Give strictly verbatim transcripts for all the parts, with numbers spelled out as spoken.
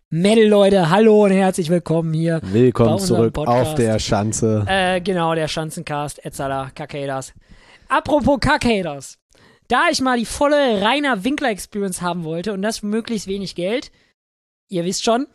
Metal-Leute, hallo und herzlich willkommen hier. Willkommen zurück Podcast. Auf der Schanze. Äh, genau, der Schanzencast, Etzala, Kackhaters. Apropos Kackhaters. Da ich mal die volle Rainer Winkler-Experience haben wollte und das für möglichst wenig Geld, ihr wisst schon,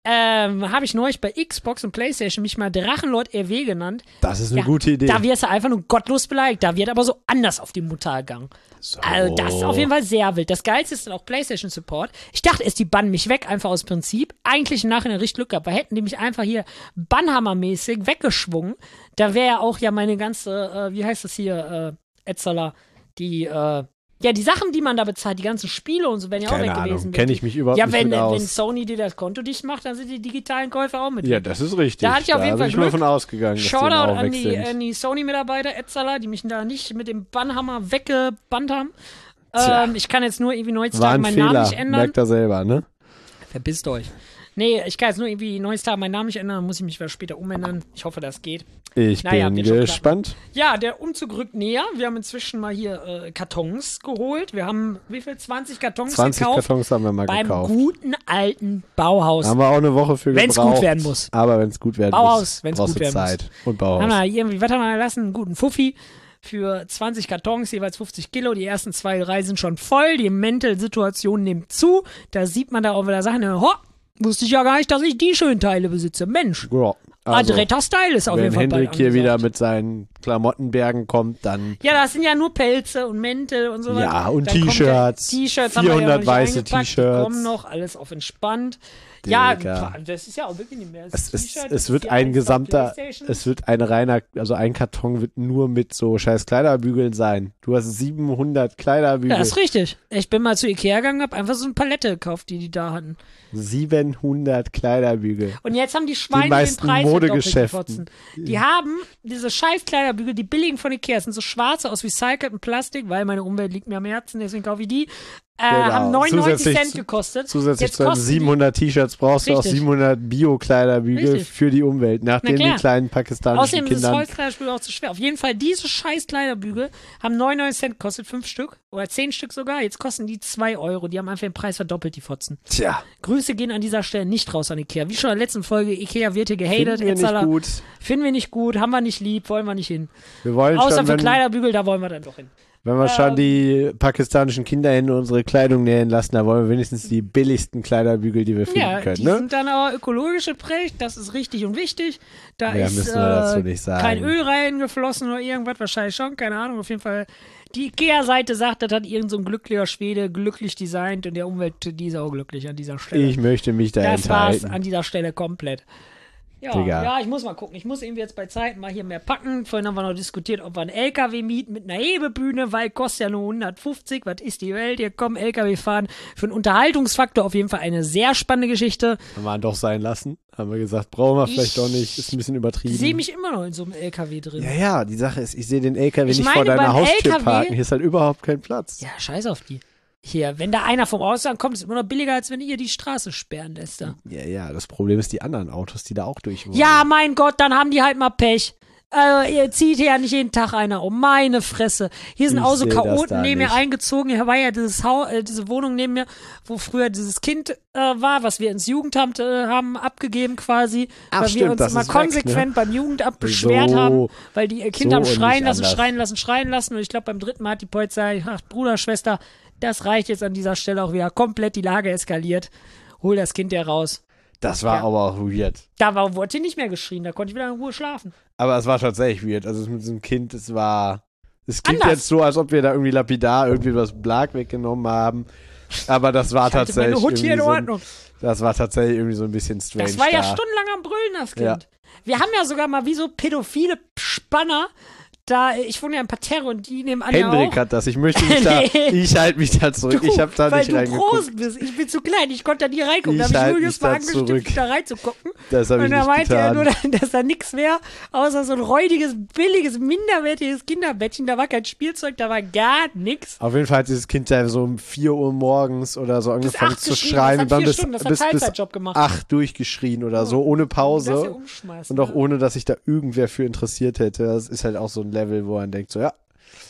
ähm, habe ich neulich bei Xbox und Playstation mich mal Drachenlord R W genannt. Das ist eine ja, gute Idee. Da wirst du einfach nur gottlos beleidigt. Da wird aber so anders auf die Mutter gegangen. So. Also das ist auf jeden Fall sehr wild. Das Geilste ist dann auch PlayStation Support. Ich dachte erst, die bannen mich weg, einfach aus Prinzip. Eigentlich im Nachhinein richtig Glück gehabt, weil hätten die mich einfach hier Bannhammer-mäßig weggeschwungen, da wäre ja auch ja meine ganze, äh, wie heißt das hier, äh, Etzala, die, äh, ja, die Sachen, die man da bezahlt, die ganzen Spiele und so, wären ja Keine auch weg Ahnung, gewesen. kenne ich mich überhaupt ja, nicht wenn, mit aus. wenn Sony dir das Konto dicht macht, dann sind die digitalen Käufer auch mit. Ja, das ist richtig. Da hatte ich auf jeden da Fall bin ich Glück. mal von ausgegangen, dass Shoutout die auch an weg die, sind. an die Sony-Mitarbeiter, Etzala, die mich da nicht mit dem Bannhammer weggebannt haben. Tja. Ähm, ich kann jetzt nur irgendwie War heutzutage ein meinen Fehler, Namen nicht ändern. merkt er selber, ne? Verpisst euch. Nee, ich kann jetzt nur irgendwie neues Tag meinen Namen nicht ändern, dann muss ich mich vielleicht später umändern. Ich hoffe, das geht. Ich Naja, bin wird schon gespannt. Ja, der Umzug rückt näher. Wir haben inzwischen mal hier äh, Kartons geholt. Wir haben, wie viel? zwanzig Kartons zwanzig gekauft. Kartons haben wir mal beim gekauft. guten alten Bauhaus. Haben wir auch eine Woche für Wenn's gebraucht. gut werden muss. Aber wenn es gut werden Bauhaus, muss, wenn's brauchst gut du werden Zeit. muss. Und Bauhaus. Haben wir irgendwie, was haben wir gelassen? Einen guten Fuffi für zwanzig Kartons, jeweils fünfzig Kilo. Die ersten zwei, drei sind schon voll. Die Mental-Situation nimmt zu. Da sieht man da auch wieder Sachen, ho, wusste ich ja gar nicht, dass ich die schönen Teile besitze. Mensch, Ja, also, adretter Style ist auf jeden wenn Fall Hendrik bald hier wieder angesagt. mit seinen Klamottenbergen kommt, dann Ja, das sind ja nur Pelze und Mäntel und so weiter. Ja, und Dann kommt T-Shirts. ja- T-Shirts haben wir ja noch vierhundert nicht weiße eingepackt. Die T-Shirts. kommen noch, alles auf entspannt. Ja, Digga. das ist ja auch wirklich nicht mehr. Das Es, es, T-Shirt, es das wird ist ein die gesamter, PlayStation. es wird ein reiner, also ein Karton wird nur mit so scheiß Kleiderbügeln sein. Du hast siebenhundert Kleiderbügel. Ja, das ist richtig. Ich bin mal zu Ikea gegangen, hab einfach so eine Palette gekauft, die die da hatten. siebenhundert Kleiderbügel. Und jetzt haben die Schweine den meisten Preis Modegeschäften. verdoppelt, die Fotzen. Die haben diese scheiß Kleiderbügel, die billigen von Ikea, das sind so schwarze aus recyceltem Plastik, weil meine Umwelt liegt mir am Herzen, deswegen kaufe ich die. Äh, Genau. Haben neunundneunzig Zusätzlich Cent zu- gekostet. Zusätzlich Jetzt zu kosten die- siebenhundert T-Shirts brauchst du auch Richtig. siebenhundert Bio-Kleiderbügel Richtig. für die Umwelt, nachdem klar. die kleinen pakistanischen Außerdem ist das Kindern... Holzkleiderbügel auch zu schwer. Auf jeden Fall, diese scheiß Kleiderbügel haben neunundneunzig Cent gekostet, fünf Stück. Oder zehn Stück sogar. Jetzt kosten die zwei Euro. Die haben einfach den Preis verdoppelt, die Fotzen. Tja, Grüße gehen an dieser Stelle nicht raus an Ikea. Wie schon in der letzten Folge, Ikea wird hier gehatet. finden wir nicht Etzala. gut. Finden wir nicht gut, haben wir nicht lieb, wollen wir nicht hin. Wir wollen Außer schon, für wenn, Kleiderbügel, da wollen wir dann doch hin. wenn wir schon Ähm, die pakistanischen Kinderhände unsere Kleidung nähen lassen, da wollen wir wenigstens die billigsten Kleiderbügel, die wir finden Ja, können, die ne? sind dann aber ökologisch geprägt, das ist richtig und wichtig. Da Mehr ist müssen wir dazu äh, nicht sagen. kein Öl reingeflossen oder irgendwas, wahrscheinlich schon, keine Ahnung, auf jeden Fall. Die Ikea-Seite sagt, das hat irgend so ein glücklicher Schwede glücklich designt und der Umwelt, die ist auch glücklich an dieser Stelle. Ich möchte mich da das war's enthalten. an dieser Stelle komplett. Ja, Digga. ja, ich muss mal gucken. Ich muss irgendwie jetzt bei Zeiten mal hier mehr packen. Vorhin haben wir noch diskutiert, ob wir einen L K W mieten mit einer Hebebühne, weil kostet ja nur hundertfünfzig. Was ist die Welt? Hier kommen L K W fahren. Für einen Unterhaltungsfaktor auf jeden Fall eine sehr spannende Geschichte. Haben wir ihn doch sein lassen. Haben wir gesagt, brauchen wir vielleicht Ich doch nicht. Ist ein bisschen übertrieben. Ich sehe mich immer noch in so einem L K W drin. ja, ja, die Sache ist, ich sehe den L K W Ich nicht meine, vor deiner beim Haustür L K W parken. Hier ist halt überhaupt kein Platz. Ja, scheiß auf die. Hier, wenn da einer vom Ausland kommt, ist es immer noch billiger, als wenn ihr die Straße sperren lässt. Da. Ja, ja, das Problem ist die anderen Autos, die da auch durch wollen. Ja, mein Gott, dann haben die halt mal Pech. Äh, ihr zieht hier ja nicht jeden Tag einer um. Meine Fresse. Hier sind Ich auch so seh das Chaoten da neben mir nicht. eingezogen. Hier war ja dieses Hau äh, diese Wohnung neben mir, wo früher dieses Kind äh, war, was wir ins Jugendamt äh, haben abgegeben quasi. Ach, weil wir stimmt, uns das immer ist weg, konsequent beim Jugendamt beschwert So. haben, weil die äh, Kinder So haben und schreien nicht lassen, anders. schreien lassen, schreien lassen. Und ich glaube, beim dritten Mal hat die Polizei gesagt, Bruder, Schwester, das reicht jetzt an dieser Stelle auch wieder. Komplett die Lage eskaliert. Hol das Kind ja raus. Das war Ja. aber auch weird. Da war, wurde hier nicht mehr geschrien, da konnte ich wieder in Ruhe schlafen. Aber es war tatsächlich weird. Also mit diesem Kind, es war... Es klingt Anders. jetzt so, als ob wir da irgendwie lapidar irgendwie was Blag weggenommen haben. Aber das war Ich halte tatsächlich meine Hut hier in irgendwie so ein, Ordnung. das war tatsächlich irgendwie so ein bisschen strange. Das war ja da. stundenlang am Brüllen, das Kind. Ja. Wir haben ja sogar mal wie so pädophile Spanner, da, ich wohne ja in Parterre und die nehmen an Hendrik ja auch. hat das. Ich möchte mich da, Nee. ich halte mich da zurück. Du, ich habe da weil nicht du reingeguckt. groß bist. Ich bin zu klein, ich konnte da nie reingucken. Ich Da habe halt ich Julius mich da mal angestiftet, zurück. da reinzugucken. Das habe ich Und da nicht meinte er getan. nur, dass da nichts wäre, außer so ein räudiges, billiges, minderwertiges Kinderbettchen. Da war kein Spielzeug, da war gar nichts. Auf jeden Fall hat dieses Kind da so um vier Uhr morgens oder so angefangen acht zu geschrien, schreien das und dann hat vier bis, Stunden, das hat bis, bis Teilzeitjob gemacht. acht durchgeschrien oder so, ohne Das Pause. ja umschmeißen, Und auch ja. ohne, dass sich da irgendwer für interessiert hätte. Das ist halt auch so ein Level, wo man denkt so, ja,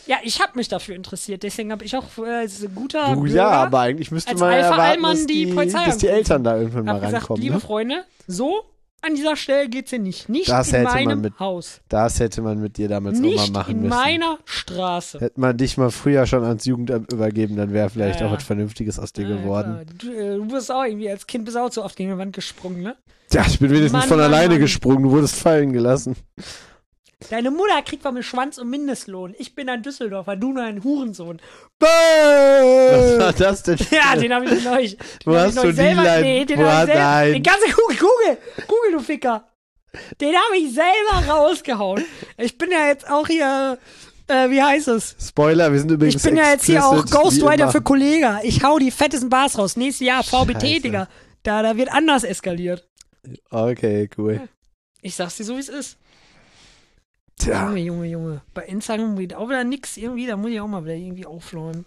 Ja, ich habe mich dafür interessiert, deswegen habe ich auch äh, so ein guter Du, Bürger, ja, aber eigentlich müsste als man erwarten, Alpha-Allmann dass die die, Polizei dass die anrufen. Eltern da irgendwann mal hab gesagt, rankommen. liebe Ne? Freunde, so an dieser Stelle geht's hier nicht. Nicht Das in hätte man meinem mit- Haus. Das hätte man mit dir damals auch Nicht mal machen in müssen. meiner Straße. Hätte man dich mal früher schon ans Jugendamt übergeben, dann wäre vielleicht Ja, auch ja. was Vernünftiges aus dir Ja, geworden. klar. Du, äh, du bist auch irgendwie als Kind bist auch so oft gegen die Wand gesprungen, ne? Ja, ich bin wenigstens Mann, von Mann, alleine Mann. gesprungen, du wurdest fallen gelassen. Deine Mutter kriegt von mir Schwanz und Mindestlohn. Ich bin ein Düsseldorfer, du nur ein Hurensohn. Was war das denn? Ja, den habe ich neulich. Den Wo hab hast ich du neulich die selber, Leid- nee, den wo hab hat- ich selber, nein. den ganze Kugel, Kugel, Kugel, du Ficker. Den habe ich selber rausgehauen. Ich bin ja jetzt auch hier, äh, wie heißt es? Spoiler, wir sind übrigens Ich bin ja jetzt hier auch explicit, wie Ghostwriter immer. für Kollega. Ich hau die fettesten Bars raus. Nächstes Jahr V B T, Scheiße. Digga. Da, da wird anders eskaliert. Okay, cool. Ich sag's dir so, wie es ist. Tja, Junge, Junge, Junge. Bei Instagram geht auch wieder nix irgendwie. Da muss ich auch mal wieder irgendwie aufräumen.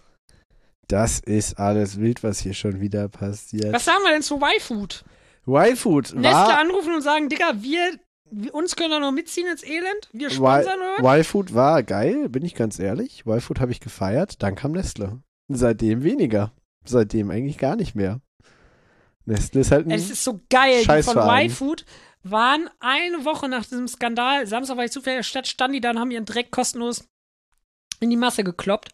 das ist alles wild, was hier schon wieder passiert. Was sagen wir denn zu Y-Food? Y-Food Nestle war... anrufen und sagen, Digga, wir, wir uns können da noch mitziehen ins Elend? Wir sponsern oder was? Y-Food war geil, bin ich ganz ehrlich. Y-Food habe ich gefeiert, dann kam Nestle. Seitdem weniger. Seitdem eigentlich gar nicht mehr. Nestle ist halt ein... Es ist so geil. Die von Scheißverein. Y-Food waren eine Woche nach diesem Skandal. Samstag war ich zufällig in der Stadt, standen die da und haben ihren Dreck kostenlos in die Masse gekloppt.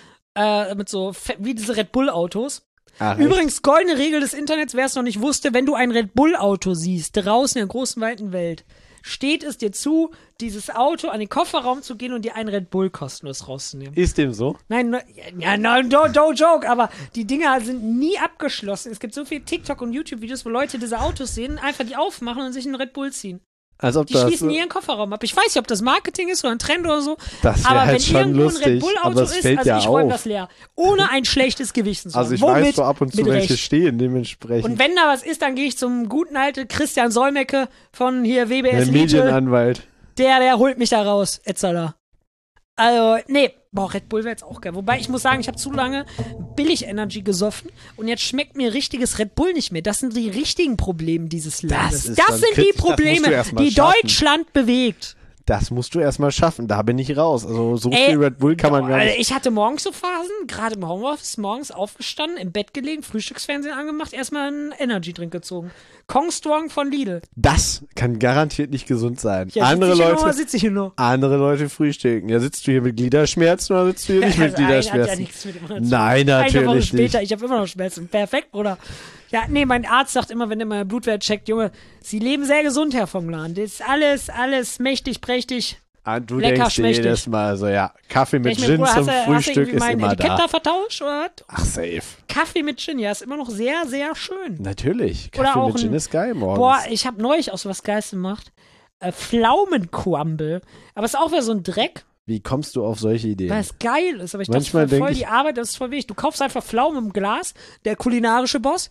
Äh, mit so, fe- wie diese Red Bull-Autos. Ach, Übrigens, goldene Regel des Internets, wer es noch nicht wusste, wenn du ein Red Bull-Auto siehst, draußen in der großen, weiten Welt, steht es dir zu, dieses Auto an den Kofferraum zu gehen und dir einen Red Bull kostenlos rauszunehmen. ist dem so? Nein, no, ja, no, no, no joke, aber die Dinger sind nie abgeschlossen. Es gibt so viele TikTok- und YouTube-Videos, wo Leute diese Autos sehen, einfach die aufmachen und sich einen Red Bull ziehen. Als ob Die das, schließen nie ihren Kofferraum ab. Ich weiß nicht, ob das Marketing ist oder ein Trend oder so, das aber wäre halt wenn schon irgendwo ein lustig, Red Bull-Auto aber es ist, fällt also ja ich räume auf. das leer. Ohne ein schlechtes Gewissen zu haben. Also ich Womit? weiß so ab und zu, Mit welche Recht. stehen, dementsprechend. Und wenn da was ist, dann gehe ich zum guten alten Christian Solmecke von hier W B S Der Liete. Medienanwalt. Der, der holt mich da raus, et cetera. Also, nee, boah, Red Bull wäre jetzt auch geil. Wobei, ich muss sagen, ich habe zu lange Billig-Energy gesoffen und jetzt schmeckt mir richtiges Red Bull nicht mehr. Das sind die richtigen Probleme dieses Landes. ist Das, dann sind die kritisch. Das musst du Probleme, erst mal die schaffen. Deutschland bewegt. Das musst du erstmal schaffen, da bin ich raus. Also so Ey, viel Red Bull kann man gar Also nicht. ich hatte morgens so Phasen, gerade im Homeoffice, morgens aufgestanden, im Bett gelegen, Frühstücksfernsehen angemacht, erstmal einen Energy-Drink gezogen. Kong Strong von Lidl. Das kann garantiert nicht gesund sein. Ja, andere sitze ich hier noch oder Leute, sitze ich hier noch? andere Leute frühstücken. Ja, sitzt du hier mit Gliederschmerzen oder sitzt du hier nicht mit Also eigentlich hat ja Gliederschmerzen? nichts mit dem anderen zu tun. Nein, Eine Woche natürlich später, nicht. ich habe immer noch Schmerzen. Perfekt, Bruder. Ja, nee, mein Arzt sagt immer, wenn er mal Blutwert checkt, Junge, Sie leben sehr gesund, Herr vom Lahn. Das ist alles, alles mächtig, prächtig. Ah, du Lecker, denkst dir schmächtig. jedes Mal so, ja, Kaffee mit Ich mir, Gin Bruder, zum hast du, hast du Frühstück irgendwie ist mein immer Etikett da. da vertauscht oder was? Ach, safe. Kaffee mit Gin, ja, ist immer noch sehr, sehr schön. Natürlich. Oder Kaffee auch mit Gin ein- ist geil morgens. Boah, ich habe neulich auch so was Geiles gemacht. Äh, Pflaumenquamble. Aber ist auch wieder so ein Dreck, Wie kommst du auf solche Ideen? weil es geil ist. Aber ich Manchmal dachte, voll denk ich- die Arbeit, das ist voll wichtig. Du kaufst einfach Pflaumen im Glas, der kulinarische Boss.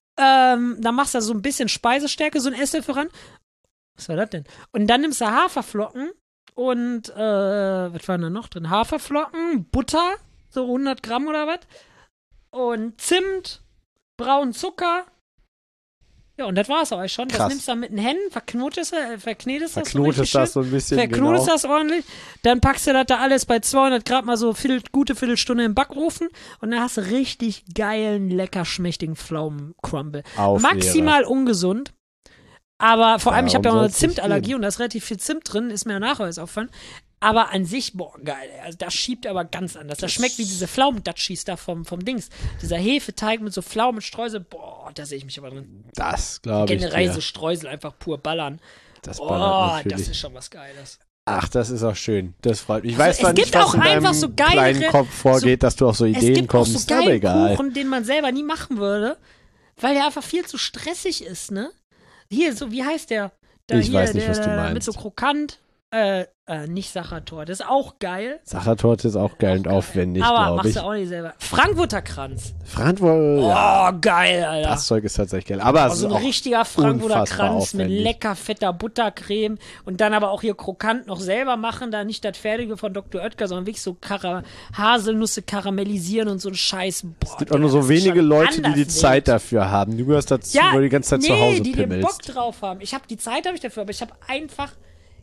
Ähm, dann machst du da so ein bisschen Speisestärke, so ein Esslöffel ran. Was war das denn? Und dann nimmst du Haferflocken und, äh, was war da noch drin? Haferflocken, Butter, so hundert Gramm oder was. Und Zimt, braunen Zucker. Ja, und das war's auch schon. Das Krass. nimmst du dann mit den Händen, verknotest, äh, verknetest das so Verknotest richtig schön. das so ein bisschen, Verknotest genau. das ordentlich, dann packst du das da alles bei zweihundert Grad mal so viertel, gute Viertelstunde im Backofen und dann hast du richtig geilen, lecker schmächtigen Pflaumencrumble. Auf Maximal ungesund, aber vor allem, ich habe ja auch Warum eine soll's nicht Zimtallergie gehen? und da ist relativ viel Zimt drin, ist mir ja nachher jetzt auffallen. Aber an sich, boah, geil. ey. Also das schiebt aber ganz anders. Das schmeckt wie diese Pflaumendatschis da vom, vom Dings. Dieser Hefeteig mit so Pflaumenstreusel, boah, da sehe ich mich aber drin. Das glaube ich Generell dir. so Streusel einfach pur ballern. Das Oh, ballert das natürlich. ist schon was Geiles. Ach, das ist auch schön. Das freut mich. Ich Also, weiß es zwar gibt nicht, was auch in deinem einfach so geile kleinen Re- Kopf vorgeht, dass du auf so Es Ideen gibt kommst, auch so aber geilen egal. Kuchen, den man selber nie machen würde, weil der einfach viel zu stressig ist, ne? Hier, so, wie heißt der? Da Ich hier, weiß nicht, der, was du der meinst. Mit so krokant, äh, äh, nicht Sachertor, das ist auch geil. Sachertorte ist auch geil und aufwendig, aber glaube machst ich. du auch nicht selber. Frankfurter Kranz. Frankfurt, ja, Oh, geil, Alter. das Zeug ist tatsächlich geil. Aber es Also ist ein auch richtiger Frankfurter unfassbar Kranz mit aufwendig. lecker fetter Buttercreme und dann aber auch hier krokant noch selber machen, da nicht das Fertige von Doktor Oetker, sondern wirklich so Kara Haselnüsse karamellisieren und so ein Scheiß. Boah, Es gibt auch nur so wenige Leute, die die Zeit dafür haben. Du gehörst dazu, ja, weil du die ganze Zeit nee, zu Hause die den pimmelst. Bock drauf haben. Ich habe die Zeit habe ich dafür, aber ich habe einfach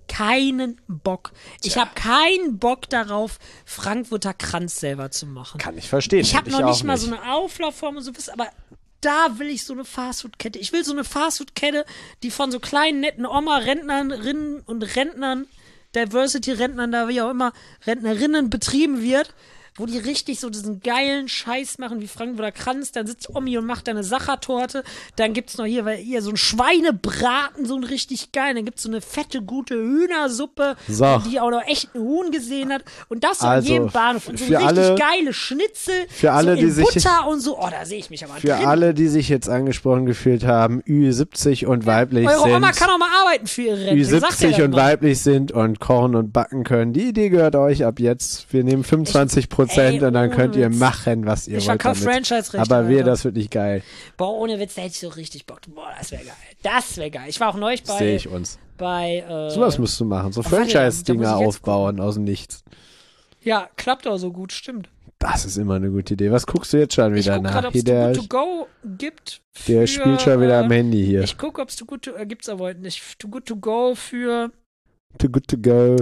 keinen Bock. Ich habe keinen Bock darauf, Frankfurter Kranz selber zu machen. Kann ich verstehen. Ich habe Hätte noch auch nicht mal so eine Auflaufform und sowas, aber da will ich so eine Fastfood-Kette. Ich will so eine Fastfood-Kette, die von so kleinen, netten Oma-Rentnerinnen und Rentnern, Diversity-Rentnern, da wie auch immer, Rentnerinnen betrieben wird, wo die richtig so diesen geilen Scheiß machen wie Frankfurter Kranz. Dann sitzt Omi und macht da eine Sachertorte. Dann gibt's noch hier, weil hier so ein Schweinebraten, so ein richtig geil. Dann gibt's so eine fette, gute Hühnersuppe, So. die auch noch echt ein Huhn gesehen hat. Und das so Also, an jedem Bahnhof. Und so für ein richtig alle- geile Schnitzel. für alle, so in die sich- Butter und so. Oh, da sehe ich mich aber Für drin. alle, die sich jetzt angesprochen gefühlt haben, Ü siebzig und weiblich Eure sind. Oma kann auch mal arbeiten für ihre Rente. Ü Sagt ihr siebzig das und mal? weiblich sind und kochen und backen können. Die Idee gehört euch ab jetzt. Wir nehmen fünfundzwanzig Prozent ey, und dann ohne könnt ihr Witz. machen, was ihr Ich wollt verkaufe damit. Franchise-Rechte. Aber wir, Alter. das wird nicht geil. Boah, ohne Witz, da hätte ich so richtig Bock. Boah, das wäre geil. Das wäre geil. Ich war auch neulich Das sehe bei, ich uns. bei äh, Sowas musst du machen. So warte, da muss Franchise-Dinger ich jetzt aufbauen aus dem Nichts. ja, klappt auch so gut, stimmt. Das ist immer eine gute Idee. Was guckst du jetzt schon Ich wieder guck nach? gerade, ob Hier es Too der, Good To Go gibt. der für, spielt schon wieder äh, am Handy hier. Ich gucke, ob es Too Good To, äh, gibt's aber heute nicht. Too Good To Go für Too good to go.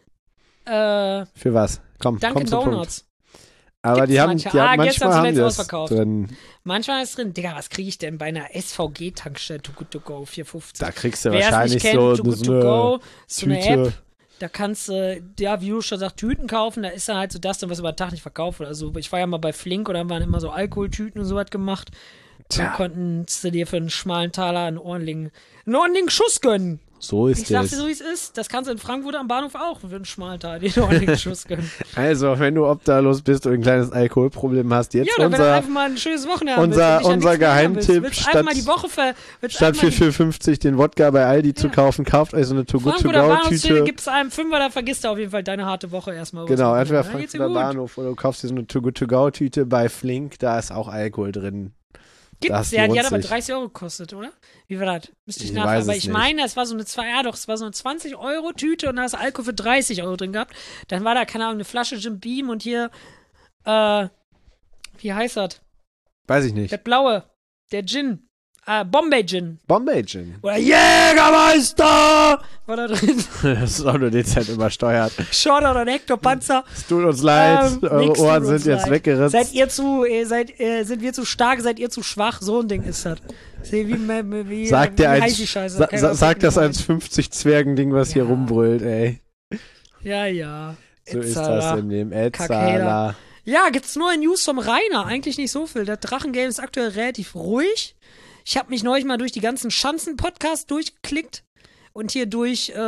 äh, Für was? Komm, Dunkin' komm zum Punkt. Donuts. Aber Gibt's die haben, manche. die Ah, haben gestern manchmal haben zuletzt die das ausverkauft. drin. Manchmal ist drin, Digga, was kriege ich denn bei einer S V G-Tankstelle Too Good To Go vier fünfzig? Da kriegst du Wer es wahrscheinlich nicht kennt, so, Too Good so To eine Go, so eine Tüte. App. Da kannst du, ja, wie du schon sagst, Tüten kaufen. Da ist dann halt so das, was über den Tag nicht verkauft wird. Also ich war ja mal bei Flink und da waren immer so Alkoholtüten und so was gemacht. Da Tja. konnten sie dir für einen schmalen Taler einen ordentlichen, einen ordentlichen Schuss gönnen. So Ich ist sag's dir es. so, wie es ist. Das kannst du in Frankfurt am Bahnhof auch für einen schmalen Taler dir einen ordentlichen Schuss gönnen. Also, wenn du obdachlos bist und ein kleines Alkoholproblem hast, jetzt Ja, oder wenn du unser, einfach mal ein schönes Wochenende unser- willst, und dich an unser nichts mehr erinnern Geheimtipp willst, willst einfach mal statt- die Woche ver, willst statt einfach für mal die vier fünfzig den Wodka bei Aldi zu Ja. kaufen, kauft euch so eine Too Good To Frankfurter Go Bahnhofstüte Tüte. gibst du einem Fünfer, da vergisst du auf jeden Fall deine harte Woche erstmal. Genau, was entweder da geht's dir Frankfurter gut. Bahnhof oder du kaufst dir so eine Too Good To Go Tüte bei Flink, da ist auch Alkohol drin. Gibt's, Das ja, die lohnt hat aber sich. dreißig Euro gekostet, oder? Wie war das? Müsste ich Ich nachher. weiß Aber es ich nicht. meine, es war so eine zwei, ja doch, es war so eine zwanzig Euro Tüte und da hast du Alkohol für dreißig Euro drin gehabt. Dann war da, keine Ahnung, eine Flasche Jim Beam und hier, äh, wie heißt das? Weiß ich nicht. Der blaue, der Gin, äh, Bombay Gin. Bombay Gin. Oder Jägermeister! War da drin. Das ist auch nur dezent übersteuert. Shorter oder Hector Panzer. Es tut uns leid, Ähm, eure nix tut Ohren uns sind jetzt leid. weggeritzt. Seid ihr zu, äh, seid, äh, sind wir zu stark, seid ihr zu schwach? So ein Ding ist das. Wie, wie, wie, Sagt wie der heißt eins, die Scheiße? sa Kann ich sa auch sagt das nicht eins fünfzig Zwergending, was hier Ja. rumbrüllt, ey. Ja, ja. So ist Etzala. das im Leben. Kackhater. Etzala. Ja, gibt's nur News vom Rainer. Eigentlich nicht so viel. Das Drachengame ist aktuell relativ ruhig. Ich habe mich neulich mal durch die ganzen Schanzen-Podcasts durchgeklickt und hier durch, äh,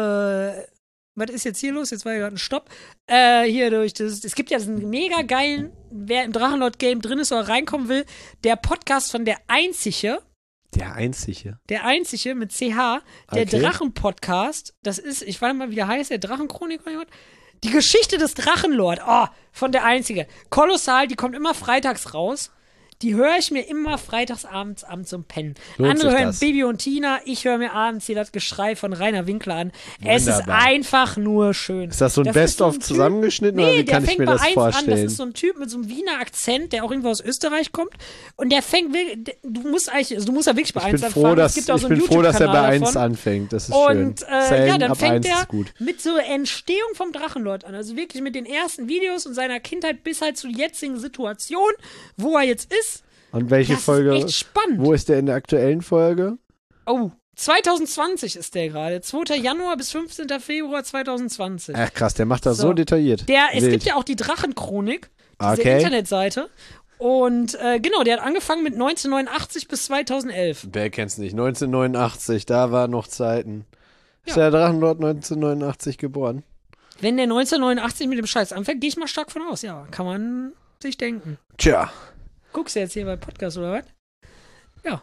was ist jetzt hier los? Jetzt war ja gerade ein Stopp. Äh, hier durch das, es gibt ja diesen mega geilen, wer im Drachenlord-Game drin ist oder reinkommen will, der Podcast von der Einzige, Der Einzige. der Einzige mit C H, der Okay. Drachen-Podcast, das ist, ich weiß nicht mal, wie der heißt, der Drachenchronik oder was? Die Geschichte des Drachenlord, oh, von der Einzige. Kolossal, die kommt immer freitags raus. Die höre ich mir immer freitags abends abends zum Pennen. Lohnt Andere sich hören das? Baby und Tina, ich höre mir abends hier das Geschrei von Rainer Winkler an. Es ist Wunderbar. einfach nur schön. Ist das so ein Das ist Best-of so ein Typ- zusammengeschnitten Nee, oder wie der kann ich fängt mir bei das eins vorstellen? an. Das ist so ein Typ mit so einem Wiener Akzent, der auch irgendwo aus Österreich kommt. Und der fängt wirklich, der- du musst eigentlich, also du musst ja wirklich bei ich eins bin anfangen. froh, Es dass, gibt auch ich so einen bin froh, dass er bei YouTube-Kanal eins davon. anfängt. Das ist schön. Und äh, Zählen ja, dann ab fängt eins er ist gut. mit so Entstehung vom Drachenlord an. Also wirklich mit den ersten Videos und seiner Kindheit bis halt zur jetzigen Situation, wo er jetzt ist. Und welche Das Folge? ist echt spannend. Wo ist der in der aktuellen Folge? Oh, zwanzig zwanzig ist der gerade. zweiter Januar bis fünfzehnter Februar zwanzig zwanzig. Ach krass, der macht das so, So. detailliert. Der, es Wild. gibt ja auch die Drachenchronik, diese Okay. Internetseite. Und äh, genau, der hat angefangen mit neunzehnhundertneunundachtzig bis zweitausendelf. Wer kennt's nicht? neunzehnhundertneunundachtzig, da waren noch Zeiten. Ist Ja. der Drachenlord neunzehnhundertneunundachtzig geboren? Wenn der neunzehnhundertneunundachtzig mit dem Scheiß anfängt, gehe ich mal stark von aus. Ja, kann man sich denken. Tja. Guckst du jetzt hier bei Podcast oder was? Ja.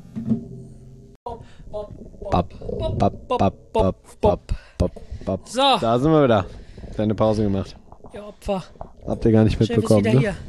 Bap, bap, bap, bap, bap, bap, bap. So. Da sind wir wieder. Kleine Pause gemacht. Ihr Opfer. Habt ihr gar nicht Chef ist mitbekommen, wieder ne? hier.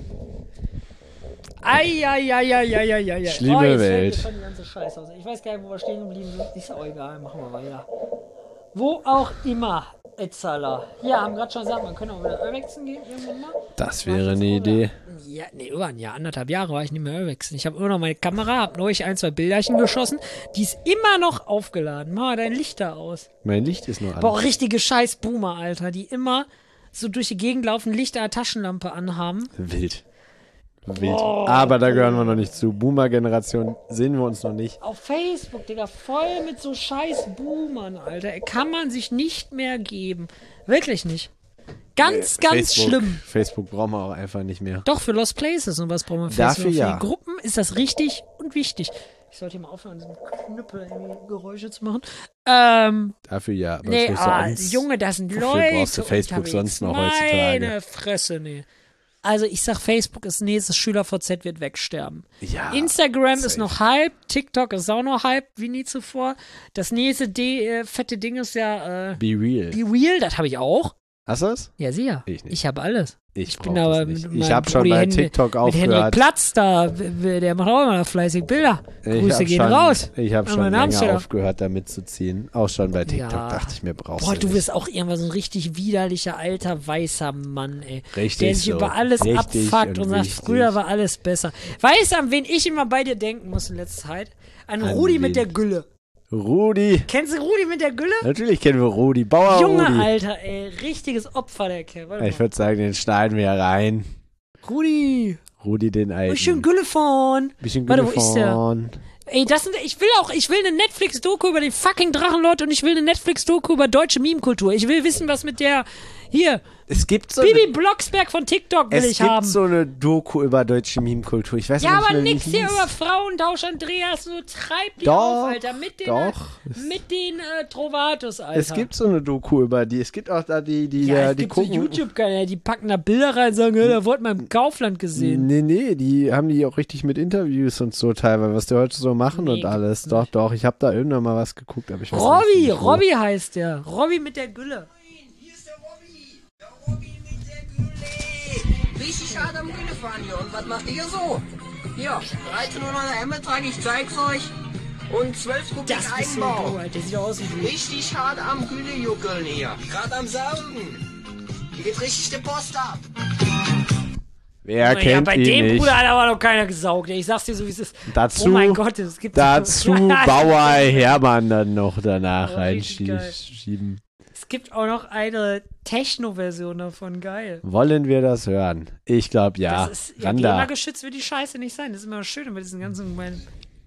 Eieieiei. Schlimme oh, jetzt fällt Welt. mir schon die ganze Scheiße aus. Ich weiß gar nicht, wo wir stehen geblieben sind. Ist auch egal, machen wir weiter. Wo auch immer, Etzala. Ja, haben gerade schon gesagt, man könnte auch wieder Urwechseln gehen irgendwann mal. Das wäre eine Idee. Ja. ja, nee, über ein Jahr, anderthalb Jahre war ich nicht mehr wechseln. Ich habe immer noch meine Kamera, habe neulich ein, zwei Bilderchen geschossen. Die ist immer noch aufgeladen. Mach mal dein Licht da aus. Mein Licht ist nur an. Boah, richtige scheiß Boomer, Alter, die immer so durch die Gegend laufen, Licht an der Taschenlampe anhaben. Wild. Wild. Oh, aber da gehören wir noch nicht zu. Boomer-Generation sehen wir uns noch nicht. Auf Facebook, Digga, voll mit so scheiß Boomern, Alter. Kann man sich nicht mehr geben. Wirklich nicht. Ganz, äh, ganz Facebook, schlimm. Facebook brauchen wir auch einfach nicht mehr. Doch, für Lost Places und was brauchen wir für Dafür Facebook? ja. Für die Gruppen ist das richtig und wichtig. Ich sollte hier mal aufhören, diesen Knüppel irgendwie Geräusche zu machen. Ähm, Dafür ja. Aber nee, ah, sonst, Junge, das sind wofür Leute brauchst du Facebook unterwegs. sonst noch heutzutage? Meine Fresse, nee. Also ich sag, Facebook ist nächstes SchülerVZ wird wegsterben. Ja, Instagram safe. ist noch Hype, TikTok ist auch noch Hype, wie nie zuvor. Das nächste D, äh, fette Ding ist ja äh, Be real. Be Real, das habe ich auch. Hast du das? Ja, sicher. Ich nicht. Ich habe alles. Ich, Ich bin brauch das aber nicht. mit Ich meinem habe schon Brudi bei Henry- TikTok Mit Henrik aufgehört. Platz da, w- w- der macht auch immer noch fleißig Bilder. Ich Grüße hab gehen schon, raus. Ich habe An schon meinen länger Amsteller. aufgehört, damit zu ziehen. Auch schon bei TikTok Ja. dachte ich mir, brauchst Boah, du du nicht. bist auch irgendwann so ein richtig widerlicher, alter, weißer Mann, ey. Richtig Der sich so. über alles Richtig abfuckt und, und sagt, wichtig. früher war alles besser. Weißt du, an wen ich immer bei dir denken muss in letzter Zeit? An, An Rudi wen? mit der Gülle. Rudi. Kennst du Rudi mit der Gülle? Natürlich kennen wir Rudi. Bauer Junge, Rudi. Alter, ey. Richtiges Opfer, der Kerl. Warte Ich mal. würde sagen, den schneiden wir rein. Rudi. Rudi den alten. Oh, schön Gülle von. Bisschen Warte, Gülle wo ist der? von. Ey, das sind, ich will auch, ich will eine Netflix-Doku über den fucking Drachenlord und ich will eine Netflix-Doku über deutsche Meme-Kultur. Ich will wissen, was mit der, hier, Es gibt so Bibi eine, Blocksberg von TikTok will es ich gibt haben. so eine Doku über deutsche Meme-Kultur. Ich weiß Ja, nicht aber mehr, wie nix die hier hieß. über Frauentausch, Andreas, so treib die Doch, auf, Alter, mit den, doch. Äh, mit den äh, Trovatos, Alter. Es gibt so eine Doku über die. Es gibt auch da die, die, ja, ja, es die gibt so gucken. YouTube-Kanäle, die packen da Bilder rein und sagen, hey, da wurde mal im Kaufland gesehen. Nee, nee, die haben die auch richtig mit Interviews und so teilweise, was die heute so machen Nee, und alles. gibt's Doch, nicht. doch, ich habe da irgendwann mal was geguckt, aber ich weiß Robby, nicht. wo. Robby heißt der. Robby mit der Gülle. Hier ist der Robby. Der Robby mit der Gülle. Richtig hart am Gülle fahren hier. Und was macht ihr so? Hier, dreizehn Uhr an der Hemme trage, ich zeig's euch. Und zwölf Kubik Das bist so Eigenbau. du, Alter. Der sieht aus wie du. Richtig hart am Gülle juckeln hier. Gerade am Saugen. Hier geht richtig die Post ab. Wer ja, kennt bei ihn dem nicht? Bruder hat aber noch keiner gesaugt. ey. Ich sag's dir so, wie es ist. Dazu- oh mein Gott, es gibt Dazu Bauer Hermann dann noch danach Oh, richtig geil. reinschieben. Es gibt auch noch eine Techno-Version davon. Geil. Wollen wir das hören? Ich glaube ja. Das ist, ja, Randa. GEMA-geschützt wird die Scheiße nicht sein. Das ist immer schön mit diesen ganzen gemeinen.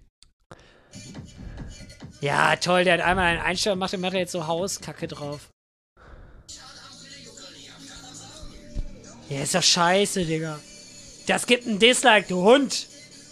Ja, toll, der hat einmal einen Einstellung gemacht, der macht jetzt so Hauskacke drauf. Ja, ist doch scheiße, Digga. Das gibt einen Dislike, du Hund.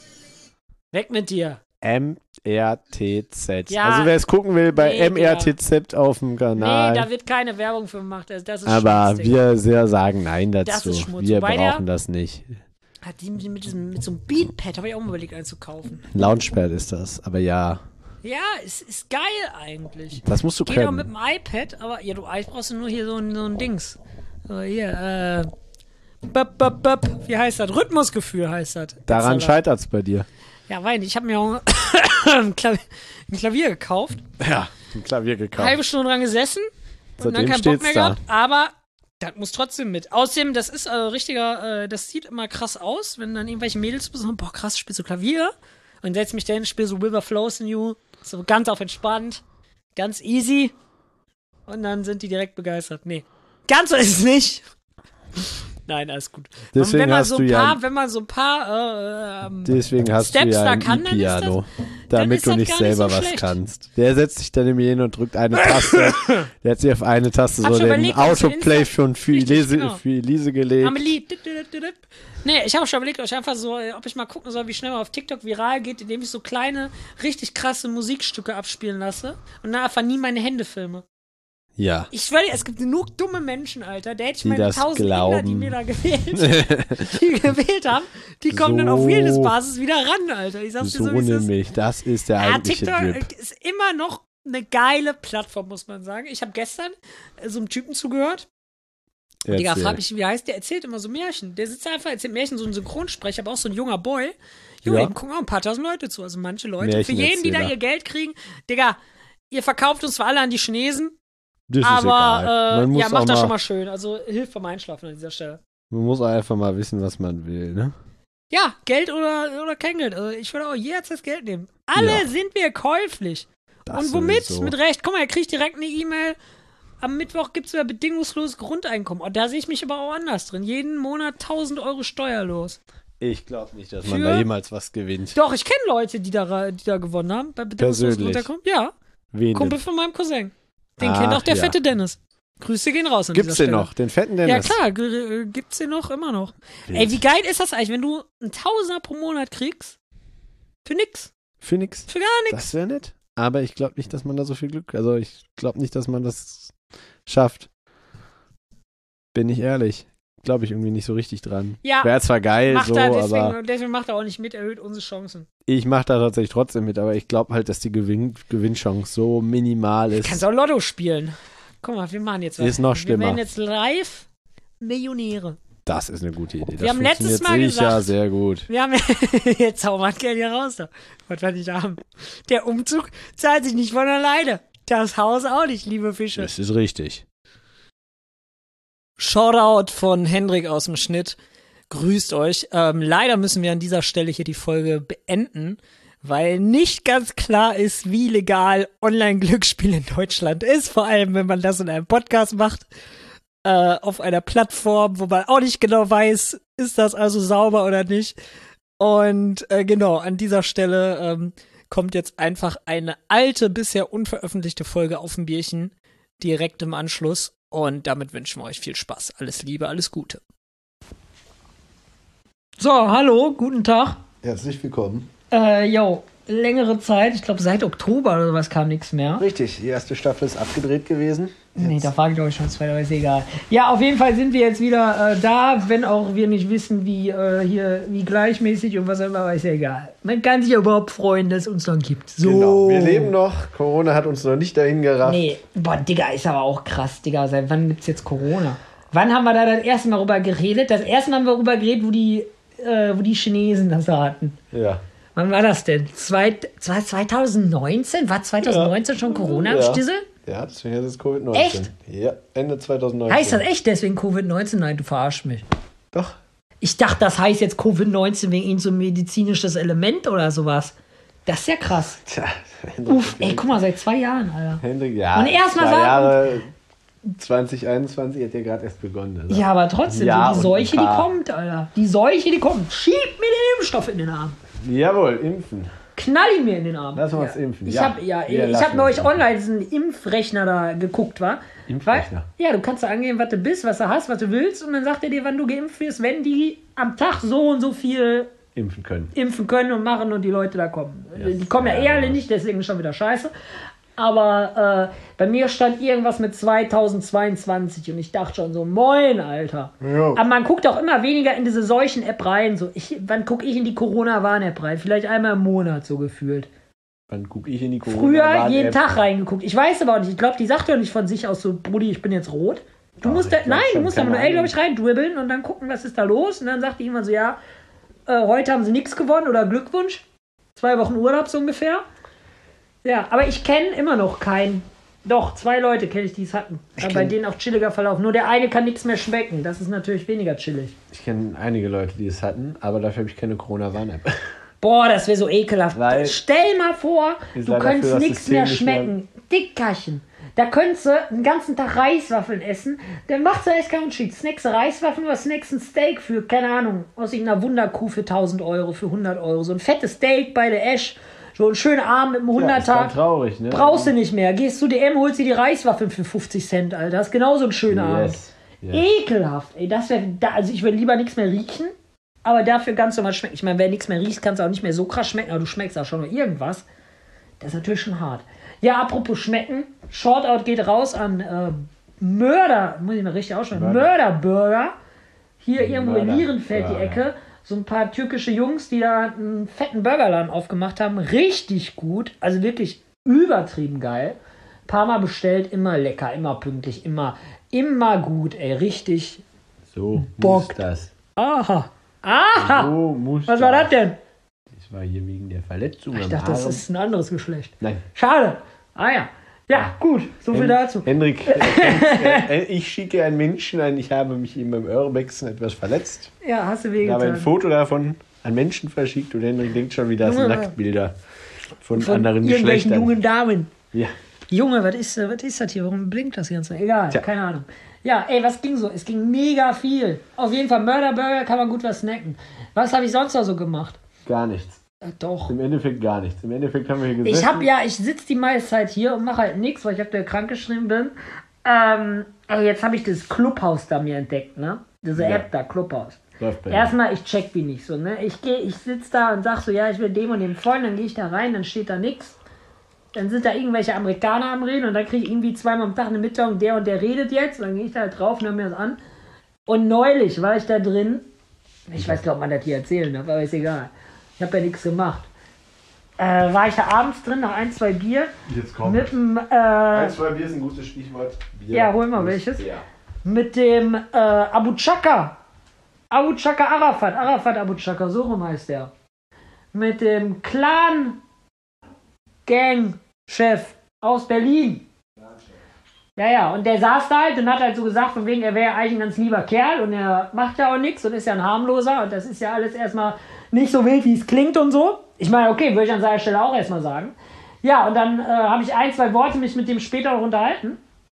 Weg mit dir. M R T Z. Ja. Also wer es gucken will, bei Nee, M R T Z auf dem Kanal. Nee, da wird keine Werbung für gemacht. Also das ist aber Schmutz, Digga. wir sehr sagen nein dazu. Das ist Schmutz. Wir Wobei der- brauchen das nicht. Hat die mit, mit, diesem, mit so einem Beatpad, habe ich auch mal überlegt, einen zu kaufen. Launchpad ist das, aber ja, Ja, es ist geil eigentlich. das musst du Geht auch mit können. dem iPad, aber ja, du brauchst du nur hier so ein, so ein Dings. So, hier, äh. Böp, böp, böp. Wie heißt das? Rhythmusgefühl heißt das. Daran Jetzt aber- scheitert's bei dir. Ja, weil ich habe mir auch ein Klavier, ein Klavier gekauft. Ja, ein Klavier gekauft. Halbe Stunde dran gesessen und Seitdem dann keinen Bock steht's mehr da. gehabt. Aber das muss trotzdem mit. Außerdem, das ist äh, richtiger, äh, das sieht immer krass aus, wenn dann irgendwelche Mädels sagen, boah, krass, spielst du Klavier? Und setz mich dahin, spiel so River Flows in You. So ganz auf entspannt. Ganz easy. Und dann sind die direkt begeistert. Nee. Ganz so ist es nicht. Nein, alles gut. Deswegen Und wenn man hast so du ein ja paar, ein- wenn man so ein paar, äh, ähm, Deswegen hast Steps du ja da ein kann, dann ist das- E-Piano, dann damit ist du das nicht gar nicht selber so was schlecht. kannst. Der setzt sich dann nämlich hin und drückt eine Taste. Der hat sich auf eine Taste Hab so schon den überlegt, ob ich Autoplay Insta- schon für Richtig, Elise, genau. für Elise gelegt. Amelie. Dip, dip, dip, dip. Nee, ich habe schon überlegt, ob ich einfach so, äh, ob ich mal gucken soll, wie schnell man auf TikTok viral geht, indem ich so kleine, richtig krasse Musikstücke abspielen lasse und dann einfach nie meine Hände filme. Ja. Ich schwöre dir, es gibt genug dumme Menschen, Alter. Da hätte ich Die meine das tausend Kinder, die glauben. mir da gewählt, die gewählt haben, die kommen dann auf So. Realness-Basis wieder ran, Alter. Ich sag's dir So so, wie es ist. nämlich. Das ist der Ja, eigentliche TikTok Drip. ist immer noch eine geile Plattform, muss man sagen. Ich habe gestern äh, so einem Typen zugehört. Digga, Erzähl. frag mich, wie heißt der? Erzählt immer so Märchen. Der sitzt einfach, erzählt Märchen, so ein Synchronsprecher, aber auch so ein junger Boy. Junge, Ja. dem gucken auch ein paar tausend Leute zu. Also manche Leute. Für jeden, Märchenerzähler. die da ihr Geld kriegen, Digga, ihr verkauft uns zwar alle an die Chinesen, Das ist aber egal. äh, Man muss ja, macht auch das mal, schon mal schön. Also hilft beim Einschlafen an dieser Stelle. Man muss einfach mal wissen, was man will, ne? Ja, Geld oder, oder kein Geld. Also ich würde auch jederzeit Geld nehmen. Alle Ja. sind wir käuflich. Das Und womit? sowieso. Mit Recht. Guck mal, er kriegt direkt eine E-Mail. Am Mittwoch gibt es wieder bedingungsloses Grundeinkommen. Und da sehe ich mich aber auch anders drin. Jeden Monat tausend Euro steuerlos. Ich glaube nicht, dass man Für- da jemals was gewinnt. Doch, ich kenne Leute, die da, die da gewonnen haben. Bei bedingungslosen Persönlich? Grundeinkommen. Ja, Wen Kumpel denn? von meinem Cousin. Den Ach, kennt auch der ja. fette Dennis. Grüße gehen raus an Gibt's dieser den Stelle. noch? Den fetten Ja Dennis? klar, g- äh, gibt's den noch, immer noch. Wild. Ey, wie geil ist das eigentlich, wenn du einen Tausender pro Monat kriegst? Für nix. Für nix. Für gar nix. Das wäre nett. Aber ich glaube nicht, dass man da so viel Glück... Also ich glaube nicht, dass man das schafft. Bin ich ehrlich. Glaube ich irgendwie nicht so richtig dran. Ja, Wäre zwar geil, macht so, er deswegen, aber deswegen macht er auch nicht mit, erhöht unsere Chancen. ich mache da tatsächlich trotzdem mit. Aber ich glaube halt, dass die Gewinn Gewinnchance so minimal ist. Kannst auch Lotto spielen. Guck mal, wir machen jetzt was. Ist noch Wir schlimmer. werden jetzt live Millionäre. Das ist eine gute Idee. Das Wir haben letztes funktioniert Mal sicher gesagt- sehr gut. Wir haben jetzt zaubert Geld hier raus. Da. Was wir nicht haben. Der Umzug zahlt sich nicht von alleine. Das Haus auch nicht, liebe Fische. Das ist richtig. Shoutout von Hendrik aus dem Schnitt. Grüßt euch. Ähm, leider müssen wir an dieser Stelle hier die Folge beenden, weil nicht ganz klar ist, wie legal Online-Glücksspiel in Deutschland ist. Vor allem, wenn man das in einem Podcast macht, äh, auf einer Plattform, wo man auch nicht genau weiß, ist das also sauber oder nicht. Und äh, genau, an dieser Stelle ähm, kommt jetzt einfach eine alte, bisher unveröffentlichte Folge auf dem Bierchen direkt im Anschluss. Und damit wünschen wir euch viel Spaß. Alles Liebe, alles Gute. So, hallo, guten Tag. Herzlich willkommen. Äh, yo, längere Zeit, ich glaube seit Oktober oder sowas kam nichts mehr. Richtig, die erste Staffel ist abgedreht gewesen. Nee, da war glaube ich schon zwei, aber ist egal. Ja, auf jeden Fall sind wir jetzt wieder äh, da, wenn auch wir nicht wissen, wie äh, hier, wie gleichmäßig und was auch immer, aber ist ja egal. Man kann sich ja überhaupt freuen, dass es uns noch gibt. So. Genau, wir leben noch. Corona hat uns noch nicht dahin gerafft. Nee, boah, Digga, ist aber auch krass, Digga. Seit wann gibt's jetzt Corona? Wann haben wir da das erste Mal drüber geredet? Das erste Mal haben wir darüber geredet, wo die, äh, wo die Chinesen das hatten. Ja. Wann war das denn? Zwei, zwei, zwanzig neunzehn? War zwanzig neunzehn schon Corona im Ja. Stissel? Ja, deswegen ist es Covid neunzehn. Echt? Ja, Ende zwanzig neunzehn. Heißt das echt deswegen Covid neunzehn? Nein, du verarschst mich. Doch. Ich dachte, das heißt jetzt Covid neunzehn wegen irgend so ein medizinisches Element oder sowas. Das ist ja krass. Tja, Hendrik, Uff, ey, guck mal, seit zwei Jahren, Alter. Hendrik, ja. Und erst mal zwei sagen- Jahre zwanzig einundzwanzig hat ja gerade erst begonnen. Also. Ja, aber trotzdem, Ja, so die und Seuche, ein die paar- kommt, Alter. Die Seuche, die kommt. Schieb mir den Impfstoff in den Arm. Jawohl, impfen. Knall ihn mir in den Arm. Lassen wir uns ja. impfen, Ich ja. habe ja, Wir ich lassen hab neulich uns impfen. online diesen Impfrechner da geguckt, war. Impfrechner? Weil, ja, du kannst da angeben, was du bist, was du hast, was du willst und dann sagt er dir, wann du geimpft wirst, wenn die am Tag so und so viel Impfen können. impfen können und machen und die Leute da kommen. Ja, die kommen ja eh ja. alle nicht, deswegen schon wieder scheiße. Aber äh, bei mir stand irgendwas mit zweitausendzweiundzwanzig und ich dachte schon so, moin, Alter. Ja. Aber man guckt auch immer weniger in diese Seuchen-App rein. So, ich, wann gucke ich in die Corona-Warn-App rein? Vielleicht einmal im Monat so gefühlt. Wann gucke ich in die Corona? Früher jeden Tag reingeguckt. Ich weiß aber auch nicht. Ich glaube, die sagt ja nicht von sich aus so, Brudi, ich bin jetzt rot. Du Doch, musst da, ich glaub nein, du schon, musst da keine manuell, glaube Ahnung. ich, reindribbeln und dann gucken, was ist da los. Und dann sagt die immer so, ja, äh, heute haben sie nichts gewonnen oder Glückwunsch. Zwei Wochen Urlaub so ungefähr. Ja, aber ich kenne immer noch keinen. Doch, zwei Leute kenne ich, die es hatten. Aber bei kenn- denen auch chilliger Verlauf. Nur der eine kann nichts mehr schmecken. Das ist natürlich weniger chillig. Ich kenne einige Leute, die es hatten, aber dafür habe ich keine Corona-Warn-App. Boah, das wäre so ekelhaft. Weil- Stell mal vor, Ist du leider könntest für das nichts System mehr nicht schmecken. Dickerchen. Da könntest du den ganzen Tag Reiswaffeln essen. Dann macht es echt keinen Unterschied. Snackst du Reiswaffeln oder snackst ein Steak für, keine Ahnung, aus irgendeiner Wunderkuh für tausend Euro, für hundert Euro. So ein fettes Steak bei der Esch. So einen schönen Abend mit einem Ja, ist dann Hunderter. traurig, ne? Brauchst du nicht mehr. Gehst zu D M, holst dir die Reiswaffeln für fünfzig Cent, Alter. Das ist genauso ein schöner Abend. Yes. yes. Ekelhaft, ey, das wäre, da, also ich würde lieber nichts mehr riechen, aber dafür ganz normal schmecken. Ich meine, wer nichts mehr riecht, kann es auch nicht mehr so krass schmecken, aber du schmeckst auch schon nur irgendwas. Das ist natürlich schon hart. Ja, apropos schmecken, Shoutout geht raus an äh, Mörder, muss ich mal richtig aussprechen, Mörder. Mörderburger. Hier irgendwo in Mörder- Lierenfeld die Burger. Ecke. So ein paar türkische Jungs, die da einen fetten Burgerladen aufgemacht haben. Richtig gut, also wirklich übertrieben geil. Paar Mal bestellt, immer lecker, immer pünktlich, immer, immer gut, ey, richtig. So Bock. muss das. Aha, aha, So muss was war das denn? Das war hier wegen der Verletzung Ich am dachte, das Arm. ist ein anderes Geschlecht. Nein. Schade. Ah ja. Ja, gut, so viel dazu. Hendrik, äh, ich schicke einen Menschen ein, ich habe mich ihm beim Urbexen etwas verletzt. Ja, hast du Ich habe ein wehgetan. Foto davon an Menschen verschickt und Hendrik denkt schon wieder, das sind Junge, Nacktbilder von, Von anderen irgendwelchen Geschlechtern. jungen Damen. Ja. Junge, was ist, was ist das hier? Warum blinkt das Ganze? Egal, Tja. keine Ahnung. Ja, ey, was ging so? Es ging mega viel. Auf jeden Fall Mörderburger kann man gut was snacken. Was habe ich sonst noch so gemacht? Gar nichts. Äh, doch. Im Endeffekt gar nichts. Im Endeffekt haben wir hier gesessen. Ich habe ja, ich sitze die meiste Zeit hier und mache halt nichts, weil ich aktuell krankgeschrieben bin. Ähm, ey, jetzt habe ich das Clubhouse da mir entdeckt, ne? Diese Ja. App da, Clubhouse. Läuft bei mir. Erstmal, ich check die nicht so, ne? Ich gehe, ich sitze da und sag so, ja, ich will dem und dem folgen, dann gehe ich da rein, dann steht da nichts. Dann sind da irgendwelche Amerikaner am Reden und dann kriege ich irgendwie zweimal am Tag eine Mitteilung, der und der redet jetzt. Und dann gehe ich da halt drauf und höre mir das an. Und neulich war ich da drin, ich weiß nicht, ob man das hier erzählen darf, aber ist egal. Ich habe ja nichts gemacht. Äh, war ich da abends drin, nach ein, zwei Bier. Jetzt kommt. Mit dem, äh, Ein, zwei Bier ist ein gutes Stichwort. Bier Ja, hol mal plus welches. Bier. mit dem äh, Abu Chaka. Abu Chaka Arafat. Arafat Abu Chaka, so rum heißt der. Mit dem Clan-Gang-Chef aus Berlin. Ja, ja, und der saß da halt und hat halt so gesagt, von wegen, er wäre eigentlich ein ganz lieber Kerl und er macht ja auch nichts und ist ja ein harmloser und das ist ja alles erstmal nicht so wild, wie es klingt und so. Ich meine, okay, würde ich an seiner Stelle auch erstmal sagen. Ja, und dann äh, habe ich ein, zwei Worte mich mit dem später noch unterhalten.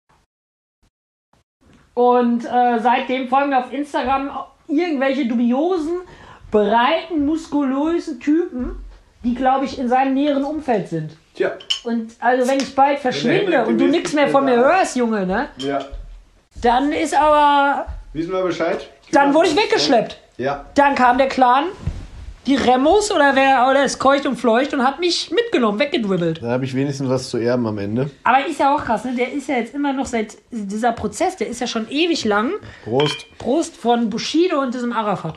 Und äh, seitdem folgen mir auf Instagram irgendwelche dubiosen, breiten, muskulösen Typen, die, glaube ich, in seinem näheren Umfeld sind. Tja. Und also wenn ich bald verschwinde Hendrik und du demnächst nichts mehr nicht von mehr mir da hörst, Junge, ne? Ja. Dann ist aber... Wissen wir Bescheid? Dann wurde ich weggeschleppt. Ja. Dann kam der Clan, die Remos oder wer oder ist keucht und fleucht und hat mich mitgenommen, weggedribbelt. Da habe ich wenigstens was zu erben am Ende. Aber ist ja auch krass, ne? Der ist ja jetzt immer noch seit dieser Prozess, der ist ja schon ewig lang. Prost. Prost von Bushido und diesem Arafat.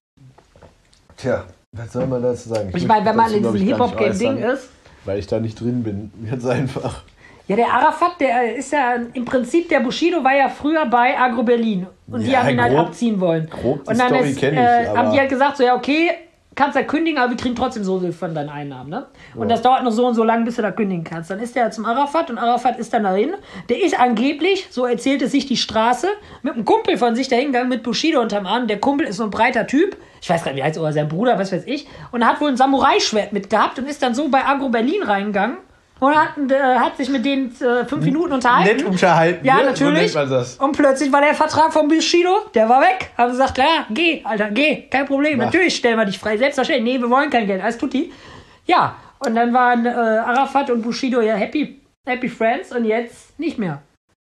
Tja, was soll man dazu sagen? Ich meine, wenn man dazu, in glaub diesem ich, gar nicht Hip-Hop-Game-Ding äußern, ist. Weil ich da nicht drin bin. Ganz einfach. Ja, der Arafat, der ist ja im Prinzip, der Bushido war ja früher bei Agro Berlin. Und die Ja, haben ihn halt grob- abziehen wollen. grob die und dann Story ist, kenn ich, äh, aber- haben die halt gesagt, so ja, okay, kannst ja kündigen, aber wir kriegen trotzdem so viel von deinen Einnahmen, ne? Und das dauert noch so und so lange, bis du da kündigen kannst. Dann ist der zum Arafat und Arafat ist dann dahin. Der ist angeblich, so erzählt es sich die Straße, mit einem Kumpel von sich dahin gegangen, mit Bushido unterm Arm. Der Kumpel ist so ein breiter Typ, ich weiß gar nicht, wie heißt, oder sein Bruder, was weiß ich, und hat wohl ein Samurai-Schwert mitgehabt und ist dann so bei Agro Berlin reingegangen und hat, äh, hat sich mit denen äh, fünf Minuten unterhalten. Nett unterhalten. Ja, ne? natürlich. So nennt man das. Und plötzlich war der Vertrag von Bushido, der war weg. Haben sie gesagt, klar, geh, Alter, geh, kein Problem. Mach. Natürlich stellen wir dich frei. Selbstverständlich, nee, wir wollen kein Geld, alles tutti. Ja, und dann waren äh, Arafat und Bushido ja happy, happy friends und jetzt nicht mehr.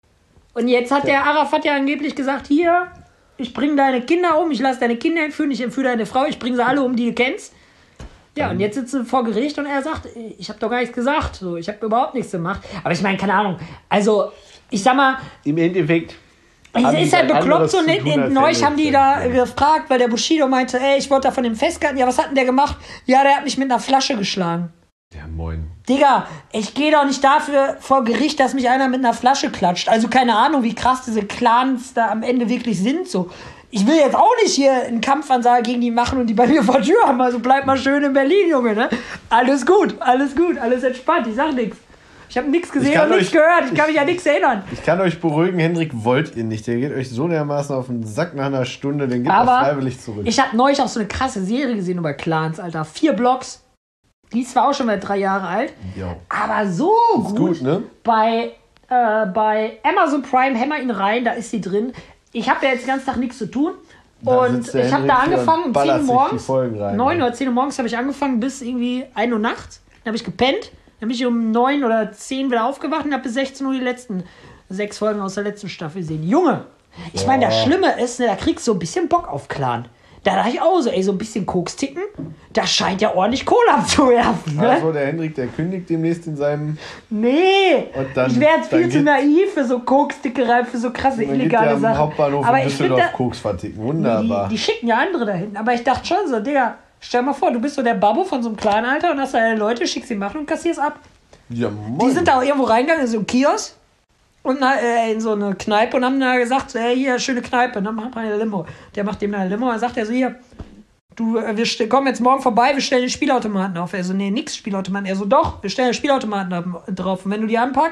Und jetzt hat der Arafat ja angeblich gesagt, hier, ich bringe deine Kinder um, ich lasse deine Kinder entführen, ich entführe deine Frau, ich bringe sie alle um, die du kennst. Ja, und jetzt sitzen sie vor Gericht und er sagt, ich habe doch gar nichts gesagt, so, ich habe überhaupt nichts gemacht. Aber ich meine, keine Ahnung, also, ich sag mal, Im Endeffekt. es haben die ist halt was bekloppt anderes so zu nicht. tun, als Neulich haben die da Hendrik. gefragt, weil der Bushido meinte, ey, ich wurde da von dem festgehalten. Ja, was hat denn der gemacht? Ja, der hat mich mit einer Flasche geschlagen. Ja, moin. Digga, ich gehe doch nicht dafür vor Gericht, dass mich einer mit einer Flasche klatscht. Also keine Ahnung, wie krass diese Clans da am Ende wirklich sind. So, ich will jetzt auch nicht hier einen Kampfansage gegen die machen und die bei mir vor der Tür haben. Also bleib mal schön in Berlin, Junge, ne? Alles gut, alles gut, alles entspannt. Ich sag nichts. Ich habe nichts gesehen kann und nichts euch- gehört. Ich kann mich an nichts erinnern. Ich kann euch beruhigen, Hendrik wollt ihr nicht. Der geht euch so dermaßen auf den Sack nach einer Stunde, den gibt er Aber freiwillig zurück. ich habe neulich auch so eine krasse Serie gesehen über Clans, Alter. Vier Blocks. Die ist zwar auch schon mal drei Jahre alt, Jo. aber so gut. Gut, ne? Bei, äh, bei Amazon Prime, hämmer ihn rein, da ist sie drin. Ich habe ja jetzt den ganzen Tag nichts zu tun. Da Und sitzt der ich habe Hendrik da hier und angefangen um ballert zehn Uhr sich die morgens. Folgen rein, neun ne? oder zehn Uhr morgens habe ich angefangen bis irgendwie ein Uhr nachts. Dann habe ich gepennt. Dann bin ich um neun oder zehn wieder aufgewacht und habe bis sechzehn Uhr die letzten sechs Folgen aus der letzten Staffel gesehen. Junge, ich meine, das Schlimme ist, ne, da kriegst du so ein bisschen Bock auf Clan. Da dachte ich auch so, ey, so ein bisschen Koks ticken, das scheint ja ordentlich Kohle abzuwerfen. Ne? Also der Hendrik, der kündigt demnächst in seinem... Nee, Und dann- ich wäre jetzt viel dann zu geht- naiv für so Kokstickerei, für so krasse Dann geht der illegale am Sachen. Hauptbahnhof Aber in ich finde, Düsseldorf da- Koks verticken. die, Wunderbar. die schicken ja andere dahin. Aber ich dachte schon so, Digga, stell mal vor, du bist so der Babbo von so einem kleinen Alter und hast deine Leute, schickst sie machen und kassierst ab. ja, Die moin. sind da auch irgendwo reingegangen in so einen Kiosk und na, äh, in so eine Kneipe und haben da gesagt, so, hey, hier, schöne Kneipe, dann machen wir eine Limo. Der macht dem eine Limo, dann sagt er so, hier, du, äh, wir st- kommen jetzt morgen vorbei, wir stellen den Spielautomaten auf. Er so, nee, nix Spielautomaten. Er so, doch, wir stellen den Spielautomaten ab- drauf. Und wenn du die anpackst,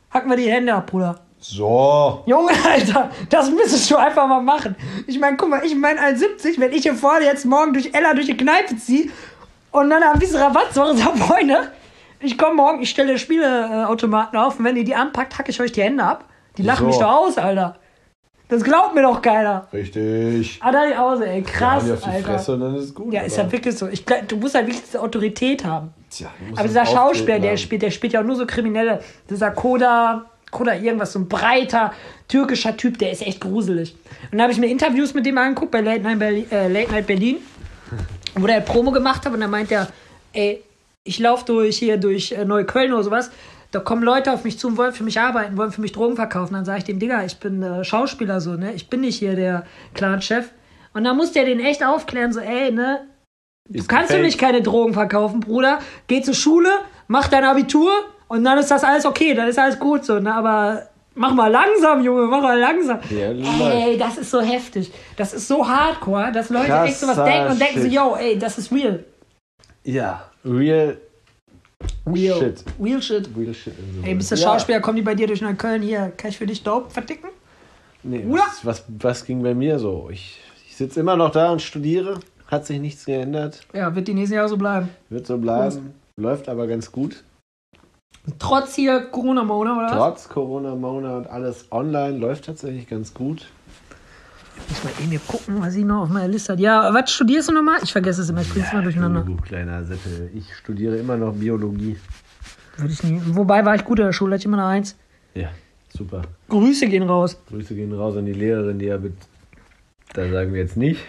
Hacken wir die Hände ab, Bruder. So. Junge, Alter, das müsstest du einfach mal machen. Ich meine, guck mal, ich meine einundsiebzig, wenn ich hier vorne jetzt morgen durch Ella durch die Kneipe ziehe und dann ein bisschen Rabatt so sag, Freunde, ich komme morgen, ich stelle Spieleautomaten auf und wenn ihr die anpackt, hacke ich euch die Hände ab. Die lachen So. mich doch aus, Alter. Das glaubt mir doch keiner. Richtig. Ah, da die aus, ey, krass, Ja, auf die Alter. Fresse und dann ist es gut. Ja, ist aber- ja wirklich so. Ich, glaub, du musst halt wirklich diese Autorität haben. Tja, du musst Aber das dieser Schauspieler, Auftreten der haben. spielt, der spielt ja auch nur so Kriminelle. Dieser Koda, Koda irgendwas, so ein breiter, türkischer Typ, der ist echt gruselig. Und da habe ich mir Interviews mit dem angeguckt bei Late Night Berlin, äh, Late Night Berlin, wo der Promo gemacht hat und dann meint er, ey, ich laufe durch hier durch äh, Neukölln oder sowas, da kommen Leute auf mich zu und wollen für mich arbeiten, wollen für mich Drogen verkaufen. Dann sage ich dem, Digga, ich bin äh, Schauspieler so, ne? Ich bin nicht hier der Clan-Chef. Und dann muss der den echt aufklären, so, ey, ne? Du Ist kannst für gefaked. mich keine Drogen verkaufen, Bruder. Geh zur Schule, mach dein Abitur und dann ist das alles okay, dann ist alles gut so, ne? Aber mach mal langsam, Junge, mach mal langsam. Ja, Ey, das ist so heftig. Das ist so hardcore, dass Leute echt sowas Krasser denken und denken so, Shit. yo, ey, das ist real. Ja, real Real shit. Real shit. Real shit. in so Ey, bist du ja. Schauspieler, kommen die bei dir durch Neukölln, hier, kann ich für dich Dope verticken? Nee, Oder? was, was, was ging bei mir so? Ich, ich sitze immer noch da und studiere. Hat sich nichts geändert. Ja, wird die nächsten Jahre so bleiben. Wird so bleiben. Läuft aber ganz gut. Trotz hier Corona-Monat, oder was? Trotz Corona-Monat und alles online läuft tatsächlich ganz gut. Muss mal eben hier gucken, was ich noch auf meiner Liste habe. Ja, was studierst du nochmal? Ich vergesse es immer, ich bring's immer durcheinander. Du kleiner Sättel. Ich studiere immer noch Biologie. Würde ich nie. Wobei war ich gut in der Schule, hatte ich immer eine Eins. Ja, super. Grüße gehen raus. Grüße gehen raus an die Lehrerin, die ja mit. Da sagen wir jetzt nicht.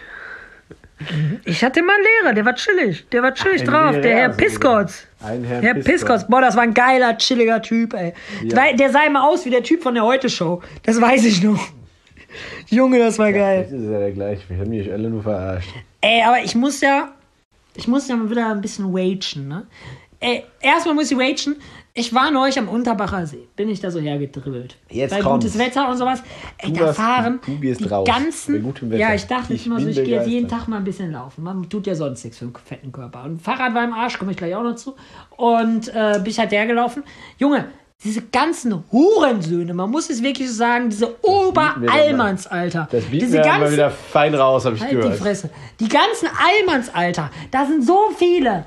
Ich hatte mal einen Lehrer, der war chillig. Der war chillig Ein drauf, der Lehrer Herr sogar. Piskotz. Ein Herr, Herr Piskotz, boah, das war ein geiler, chilliger Typ, ey. Ja. Der, der sah immer aus wie der Typ von der Heute-Show. Das weiß ich noch. Junge, das war geil. Das ist ja der gleiche. Wir haben mich alle nur verarscht. Ey, aber ich muss ja, ich muss ja mal wieder ein bisschen wagen, ne? Ey, erstmal muss ich wagen. Ich war neulich am Unterbacher See. Bin ich da so hergedribbelt. Jetzt Bei kommt's. gutes Wetter und sowas. Ey, Du da hast- fahren du gehst die raus. Bei ganzen... gutem Wetter. Ja, ich dachte Ich jetzt immer so, bin ich gehe jetzt jeden begeistert. Tag mal ein bisschen laufen. Man tut ja sonst nichts für einen fetten Körper. Und Fahrrad war im Arsch, komme ich gleich auch noch zu. Und äh, bin ich halt hergelaufen. Junge, diese ganzen Hurensöhne, man muss es wirklich so sagen, diese Oberalmans, Alter. Das bieten diese wir ganzen, mal wieder fein raus, habe ich Halt die gehört. Fresse. Die ganzen Allmanns, Alter. Da sind so viele.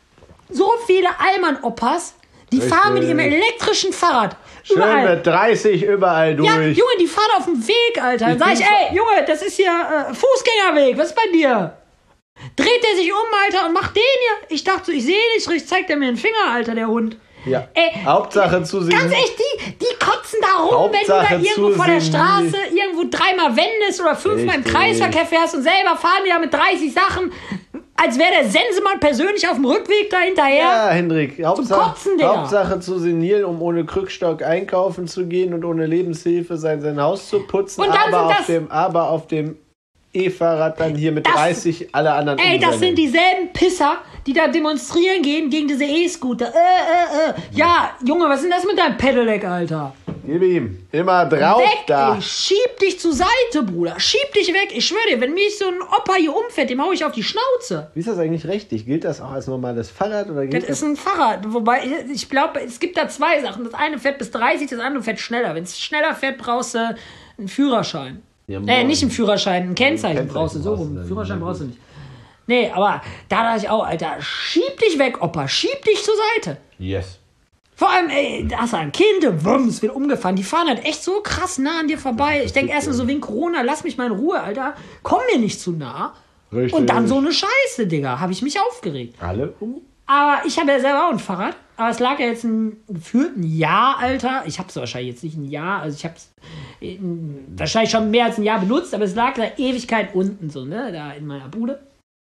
So viele Allmann-Oppas. Die Richtig. fahren mit ihrem elektrischen Fahrrad. Schön Überall. mit dreißig überall durch. Ja, Junge, die fahren auf dem Weg, Alter. Dann Ich sag ich, bin- ey, Junge, das ist hier äh, Fußgängerweg. Was ist bei dir? Dreht der sich um, Alter, und macht den hier. Ich dachte so, ich sehe nicht richtig. Zeigt er mir den Finger, Alter, der Hund. Ja. Ey, Hauptsache zu sehen. Ganz echt, die, die kotzen da rum, wenn du Hauptsache da irgendwo zu vor der sehen, Straße irgendwo dreimal wendest oder fünfmal im Richtig. Kreisverkehr fährst und selber fahren die da mit dreißig Sachen, als wäre der Sensemann persönlich auf dem Rückweg da hinterher. Ja, Hendrik. Hauptsache, Kotzen, Digga. Hauptsache zu senil, um ohne Krückstock einkaufen zu gehen und ohne Lebenshilfe sein, sein Haus zu putzen. Und dann aber, sind auf das- dem, aber auf dem E-Fahrrad dann hier mit Das- dreißig alle anderen Ey, das umrennen. sind dieselben Pisser, die da demonstrieren gehen gegen diese E-Scooter. Äh, äh, äh. Ja, Junge, was ist denn das mit deinem Pedelec, Alter? Gib ihm. Immer drauf Weg, da. ey, schieb dich zur Seite, Bruder. Schieb dich weg. Ich schwöre dir, wenn mich so ein Opa hier umfährt, dem hau ich auf die Schnauze. Wie ist das eigentlich rechtlich? Gilt das auch als normales Fahrrad oder gilt Das ist ein Fahrrad. Wobei, ich glaube, es gibt da zwei Sachen. Das eine fährt bis dreißig, das andere fährt schneller. Wenn es schneller fährt, brauchst du einen Führerschein. Ja, äh, moin. nicht einen Führerschein, ein Kennzeichen, Kennzeichen brauchst du. So brauchst rum. du dann, Führerschein ja, brauchst du gut. nicht. Nee, aber da dachte ich auch, Alter, schieb dich weg, Opa. Schieb dich zur Seite. Yes. Vor allem, ey, da hast du ein Kind, wumms, wird umgefahren. Die fahren halt echt so krass nah an dir vorbei. Ich denke erst mal so wegen Corona, lass mich mal in Ruhe, Alter. Komm mir nicht zu nah. Richtig. Und dann so eine Scheiße, Digga. Habe ich mich aufgeregt. Alle um? Aber ich habe ja selber auch ein Fahrrad. Aber es lag ja jetzt ein gefühlt ein Jahr, Alter. Ich habe es wahrscheinlich jetzt nicht ein Jahr. Also ich habe es wahrscheinlich schon mehr als ein Jahr benutzt. Aber es lag da Ewigkeit unten so, ne? Da in meiner Bude.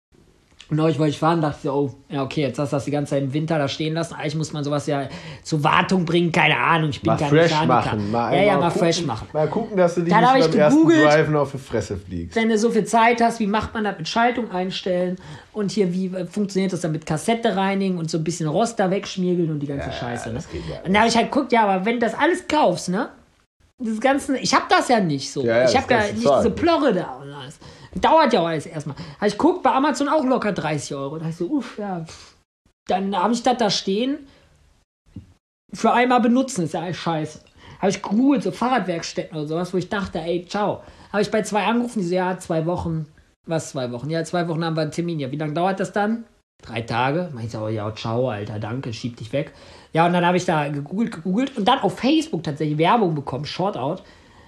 Und neulich wollte ich fahren, dachte ich, oh, ja okay, jetzt hast du das die ganze Zeit im Winter da stehen lassen. Eigentlich muss man sowas ja zur Wartung bringen. Keine Ahnung, ich bin Mal kein fresh Mechaniker. machen. Mal ja, ja, einmal mal gucken, fresh machen. Mal gucken, dass du dich Dann nicht hab ich beim ersten gegoogelt. Driven auf die Fresse fliegst. Wenn du so viel Zeit hast, wie macht man das mit Schaltung einstellen und hier, wie äh, funktioniert das dann mit Kassette reinigen und so ein bisschen Rost da wegschmiergeln und die ganze Scheiße. Ne? das geht ja Und da habe ich halt geguckt, ja, aber wenn du das alles kaufst, ne? Das Ganze, ich habe das ja nicht so. Ja, ja, ich das habe ja kannst du nicht diese zahlen. Plorre da und alles. Dauert ja auch alles erstmal. Habe ich geguckt, bei Amazon auch locker dreißig Euro. Da dachte ich so, uff, ja. Pff. Dann habe ich das da stehen. Für einmal benutzen ist ja alles scheiße. Habe ich gegoogelt, so Fahrradwerkstätten oder sowas, wo ich dachte, ey, ciao. Habe ich bei zwei angerufen, die so, ja, zwei Wochen. Was, zwei Wochen? Ja, zwei Wochen haben wir einen Termin. Ja, wie lange dauert das dann? Drei Tage. Mach ich so, ja, ciao, Alter, danke, schieb dich weg. Ja, und dann habe ich da gegoogelt, gegoogelt und dann auf Facebook tatsächlich Werbung bekommen, Shoutout,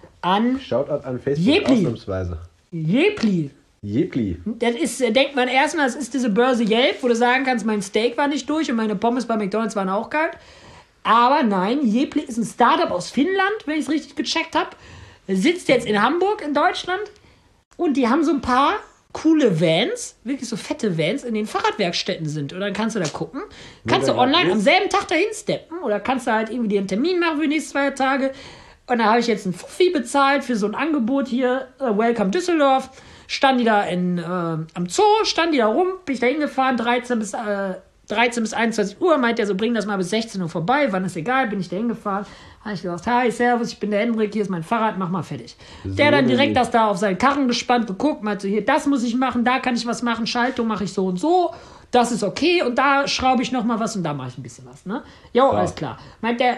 an Shoutout an Facebook, Jepli. ausnahmsweise. Jepli. Jepli. Das ist, äh, denkt man erstmal, das ist diese Börse Yelp, wo du sagen kannst, mein Steak war nicht durch und meine Pommes bei McDonald's waren auch kalt. Aber nein, Jepli ist ein Startup aus Finnland, wenn ich es richtig gecheckt habe. Sitzt jetzt in Hamburg in Deutschland und die haben so ein paar coole Vans, wirklich so fette Vans, in den Fahrradwerkstätten sind. Und dann kannst du da gucken. Kannst du online am selben Tag dahin steppen oder kannst du halt irgendwie dir einen Termin machen für die nächsten zwei Tage. Und da habe ich jetzt einen Fuffi bezahlt für so ein Angebot hier, uh, Welcome Düsseldorf. Stand die da in, äh, am Zoo, stand die da rum, bin ich da hingefahren, dreizehn bis, äh, dreizehn bis einundzwanzig Uhr, meint er so, bring das mal bis sechzehn Uhr vorbei, wann ist egal, bin ich da hingefahren. Habe ich gesagt, hi, servus, ich bin der Hendrik, hier ist mein Fahrrad, mach mal fertig. So der dann direkt das da auf seinen Karren gespannt, geguckt, meinte so, hier, das muss ich machen, da kann ich was machen, Schaltung mache ich so und so, das ist okay und da schraube ich noch mal was und da mache ich ein bisschen was, ne? Jo, so. Alles klar. Meint der,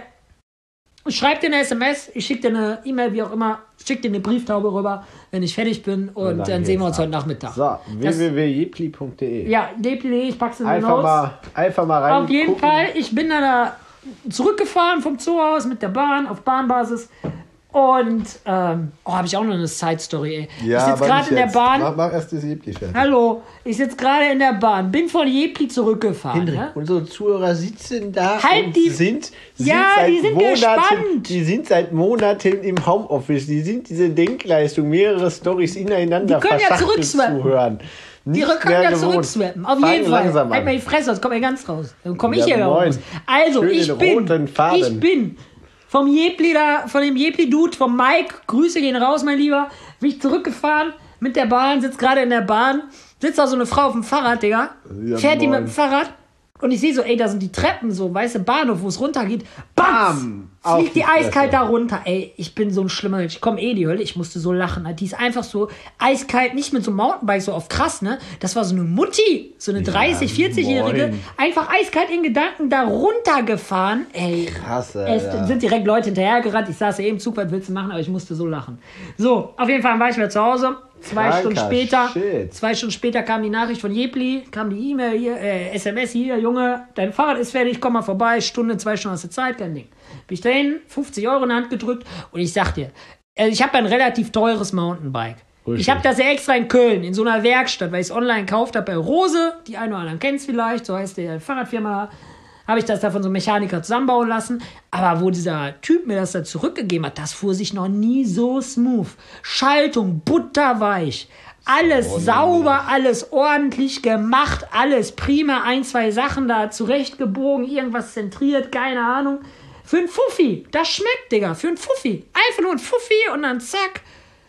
schreib dir eine S M S, ich schicke dir eine E-Mail, wie auch immer, schick dir eine Brieftaube rüber, wenn ich fertig bin und, und dann, dann sehen wir uns ab. Heute Nachmittag. So, w w w punkt jepli punkt d e. Ja, jepli punkt d e, ich pack's in die einfach Notes. Mal, einfach mal rein. Auf jeden gucken. Fall, ich bin dann da zurückgefahren vom Zoo aus mit der Bahn, auf Bahnbasis. Und, ähm, oh, habe ich auch noch eine Side-Story, ey. Ja, ich sitze gerade in der Bahn. Mach, mach erst das Jepli fertig. Hallo, ich sitze gerade in der Bahn, bin von Jepli zurückgefahren. Hendrik, ne? unsere Zuhörer sitzen da halt und die, sind, sind ja, seit die sind Monaten, gespannt. Die sind seit Monaten im Homeoffice. Die sind diese Denkleistung, mehrere Storys ineinander die können ja verschachtelt zu hören. Die können ja zurückswappen. Auf jeden Fall. Halt mal die Fresse, sonst komm ich ganz raus. Dann komme ich ja, hier raus. Also, schön ich bin, ich bin vom Jepli da, von dem Jepli-Dude, vom Mike, Grüße gehen raus, mein Lieber, bin ich zurückgefahren mit der Bahn, sitze gerade in der Bahn, sitzt da so eine Frau auf dem Fahrrad, Digga, ja, fährt die moin. mit dem Fahrrad und ich sehe so, ey, da sind die Treppen, so, weißt du, Bahnhof, wo es runtergeht, bam, fliegt die, die eiskalt da runter, ey, ich bin so ein schlimmer Mensch, ich komme eh in die Hölle, ich musste so lachen, die ist einfach so eiskalt, nicht mit so einem Mountainbike so auf krass, ne, das war so eine Mutti, so eine dreißig-, vierzig-Jährige, einfach eiskalt in Gedanken da runtergefahren, ey, krass, es sind direkt Leute hinterhergerannt, ich saß ja eben im Zug, was willst du machen, aber ich musste so lachen. So, auf jeden Fall war ich wieder zu Hause, zwei Kranker Stunden später, Shit. zwei Stunden später kam die Nachricht von Jepli, kam die E-Mail hier, äh, S M S hier, Junge, dein Fahrrad ist fertig, komm mal vorbei, Stunde, zwei Stunden hast du Zeit, kein Ding. Bin ich dahin, fünfzig Euro in die Hand gedrückt und ich sag dir, also ich habe ein relativ teures Mountainbike. Richtig. Ich habe das ja extra in Köln, in so einer Werkstatt, weil ich es online gekauft habe bei Rose, die einen oder anderen kennt es vielleicht, so heißt die Fahrradfirma, habe ich das da von so einem Mechaniker zusammenbauen lassen. Aber wo dieser Typ mir das da zurückgegeben hat, das fuhr sich noch nie so smooth. Schaltung butterweich. Alles oh, sauber, nee. Alles ordentlich gemacht, alles prima. Ein, zwei Sachen da zurechtgebogen, irgendwas zentriert, keine Ahnung. Für ein Fuffi, das schmeckt, Digga, für ein Fuffi. Einfach nur ein Fuffi und dann zack.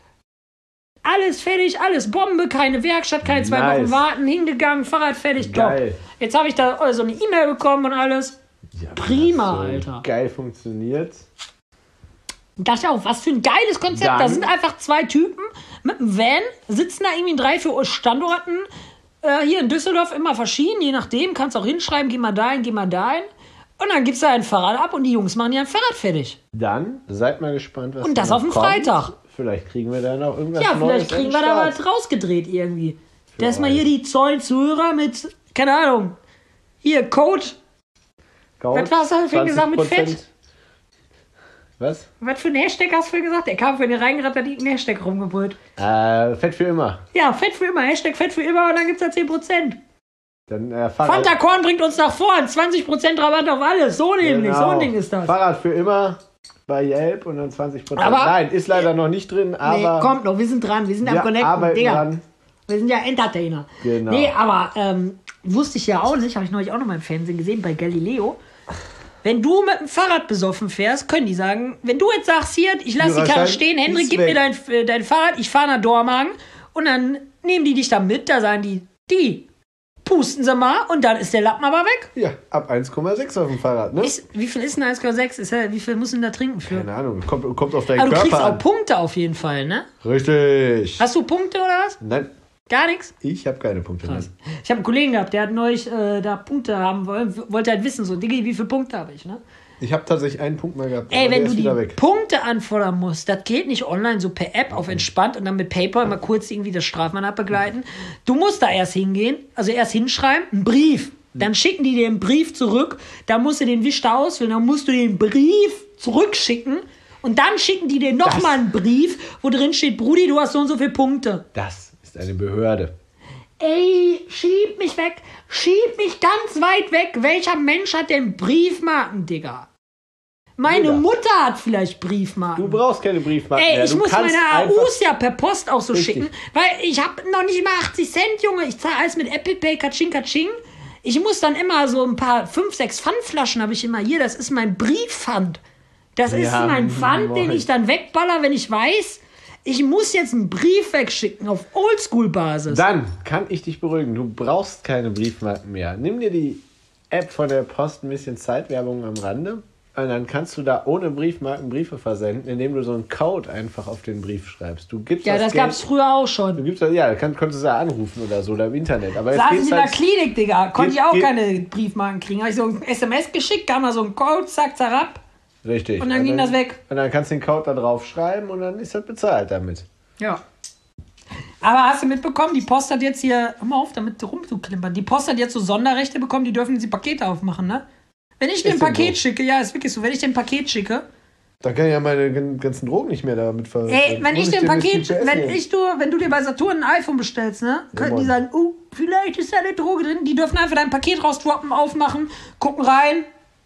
Alles fertig, alles Bombe, keine Werkstatt, keine zwei nice. Wochen warten, hingegangen, Fahrrad fertig, top. Jetzt habe ich da so eine E-Mail bekommen und alles. Ja, prima, so Alter. Geil funktioniert. Und dachte auch, was für ein geiles Konzept. Dann. Da sind einfach zwei Typen mit einem Van, sitzen da irgendwie in drei, vier Standorten. Äh, hier in Düsseldorf immer verschieden, je nachdem. Kannst auch hinschreiben, geh mal dahin, geh mal dahin. Und dann gibst du ein Fahrrad ab und die Jungs machen dir ein Fahrrad fertig. Dann seid mal gespannt, was und das auf dem kommt. Freitag. Vielleicht kriegen wir dann auch irgendwas Ja, Neues vielleicht kriegen wir da was rausgedreht irgendwie. Dass mal hier die tollen Zuhörer mit, keine Ahnung, hier, Code. Code was hast du für gesagt mit Fett? Was? Was für ein Hashtag hast du für gesagt? Der kam für den reingerannt, hat einen Hashtag rumgebrüllt. Äh, Fett für immer. Ja, Fett für immer. Hashtag Fett für immer und dann gibt's da zehn Prozent. Dann, äh, Fanta Korn bringt uns nach vorn. zwanzig Prozent Rabatt auf alles. So nämlich. Genau. So ein Ding ist das. Fahrrad für immer bei Yelp und dann zwanzig Prozent. Aber, Nein, ist leider noch nicht drin, aber... Nee, kommt noch. Wir sind dran. Wir sind am Connecten. Digga. Dran. Wir sind ja Entertainer. Genau. Nee, aber ähm, wusste ich ja auch nicht. Habe ich neulich auch noch mal im Fernsehen gesehen bei Galileo. Wenn du mit dem Fahrrad besoffen fährst, können die sagen, wenn du jetzt sagst, hier, ich lasse die Karre stehen, Hendrik, gib weg. mir dein, äh, dein Fahrrad, ich fahre nach Dormagen und dann nehmen die dich da mit, da sagen die, die pusten sie mal und dann ist der Lappen aber weg. Ja, ab eins Komma sechs auf dem Fahrrad, ne? Ist, wie viel ist denn eins Komma sechs? Ist ja, wie viel muss denn da trinken für? Keine Ahnung, kommt, kommt auf deinen aber Körper du kriegst an. auch Punkte auf jeden Fall, ne? Richtig. Hast du Punkte oder was? Nein. Gar nichts? Ich habe keine Punkte. Krass. Ich habe einen Kollegen gehabt, der hat neulich äh, da Punkte haben wollen, wollte halt wissen, so, Diggi, wie viele Punkte habe ich, ne? Ich habe tatsächlich einen Punkt mal gehabt. Ey, aber wenn der du ist die wieder weg. Punkte anfordern musst, das geht nicht online, so per App auf entspannt und dann mit PayPal mal kurz irgendwie das Strafmandat begleiten. Du musst da erst hingehen, also erst hinschreiben, einen Brief. Dann schicken die dir einen Brief zurück, da musst du den Wisch da ausfüllen, dann musst du den Brief zurückschicken und dann schicken die dir nochmal einen Brief, wo drin steht, Brudi, du hast so und so viele Punkte. Das ist eine Behörde. Ey, schieb mich weg, schieb mich ganz weit weg. Welcher Mensch hat denn Briefmarken, Digga? Meine Jeder. Mutter hat vielleicht Briefmarken. Du brauchst keine Briefmarken Ey, mehr. ich Du muss kannst meine A einfach- Us ja per Post auch so Richtig. schicken, weil ich habe noch nicht mal achtzig Cent, Junge. Ich zahle alles mit Apple Pay, katsching, katsching. Ich muss dann immer so ein paar, fünf, sechs Pfandflaschen habe ich immer hier. Das ist mein Briefpfand. Das ist Ja, mein Pfand, den moin. ich dann wegballer, wenn ich weiß, ich muss jetzt einen Brief wegschicken auf Oldschool-Basis. Dann kann ich dich beruhigen. Du brauchst keine Briefmarken mehr. Nimm dir die App von der Post, ein bisschen Zeitwerbung am Rande. Und dann kannst du da ohne Briefmarken Briefe versenden, indem du so einen Code einfach auf den Brief schreibst. Du gibst Ja, das Geld- gab es früher auch Du schon. gibst das, ja, kann, konntest du ja anrufen oder so, oder im Internet. Aber jetzt Saß ich geht's in der halt, Klinik, Digga. Konnte Geht- ich auch geht- keine Briefmarken kriegen. Habe ich so ein S M S geschickt, kam da so ein Code, zack, zack, richtig. Und dann ging das weg. Und dann kannst du den Code da drauf schreiben und dann ist das bezahlt damit. Ja. Aber hast du mitbekommen, die Post hat jetzt hier, hör mal auf, damit rumzuklimpern, die Post hat jetzt so Sonderrechte bekommen, die dürfen die Pakete aufmachen, ne? Wenn ich dir ein Ist denn Paket so? schicke, ja, ist wirklich so, wenn ich dir ein Paket schicke, Dann kann ich ja meine gan- ganzen Drogen nicht mehr damit ver... ey, wenn muss ich dir ein demnächst Paket, G P S wenn nehmen. ich du, wenn du dir bei Saturn ein iPhone bestellst, ne, können die Mann. sagen, oh, vielleicht ist da eine Droge drin, die dürfen einfach dein Paket rausdroppen, aufmachen, gucken rein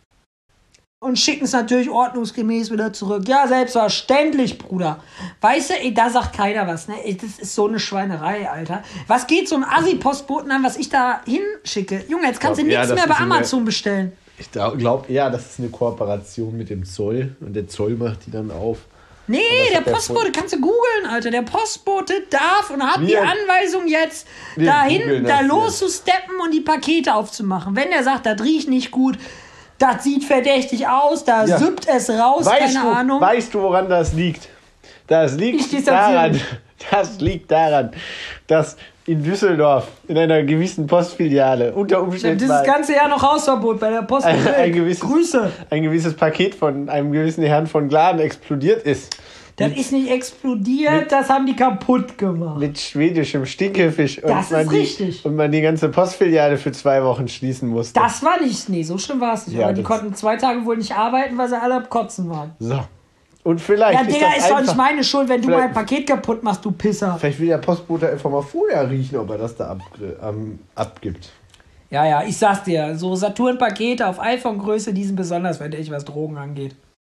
und schicken es natürlich ordnungsgemäß wieder zurück. Ja, selbstverständlich, Bruder. Weißt du, ey, da sagt keiner was, ne? Ey, das ist so eine Schweinerei, Alter. Was geht so ein Assi-Postboten an, was ich da hinschicke? Junge, jetzt kannst du Ja, nichts das mehr bei ist in der- Amazon bestellen. Ich glaube eher, das ist eine Kooperation mit dem Zoll und der Zoll macht die dann auf. Nee, das der hat der Postbote, kannst du googeln, Alter. Der Postbote darf und hat die Wir- Anweisung jetzt, wir dahin, googeln da das loszusteppen und die Pakete aufzumachen. Wenn der sagt, das riecht nicht gut, das sieht verdächtig aus, da Ja. süppt es raus, Weißt keine du, Ahnung. weißt du, woran das liegt? Das Ich liegt distanziere daran, mich. das liegt daran, dass in Düsseldorf in einer gewissen Postfiliale unter Ich hab Umständen dieses mal ganze Jahr noch Hausverbot bei der Post. ein, ein, gewisses, Grüße. ein gewisses Paket von einem gewissen Herrn von Gladen explodiert ist. Das ist nicht explodiert, das haben die kaputt gemacht. Mit schwedischem Stinkefisch. Und Das ist man die, richtig. Und man die ganze Postfiliale für zwei Wochen schließen musste. Das war nicht, nee, so schlimm war es nicht. Ja, Aber die das- konnten zwei Tage wohl nicht arbeiten, weil sie alle am Kotzen waren. So. Und vielleicht Ja, ist Digga, das ist doch einfach, nicht meine Schuld, wenn du vielleicht- mein Paket kaputt machst, du Pisser. Vielleicht will der Postbote einfach mal vorher riechen, ob er das da ab, ähm, abgibt. Ja, ja, ich sag's dir, so Saturn-Pakete auf iPhone-Größe, die sind besonders verdächtig, was Drogen angeht.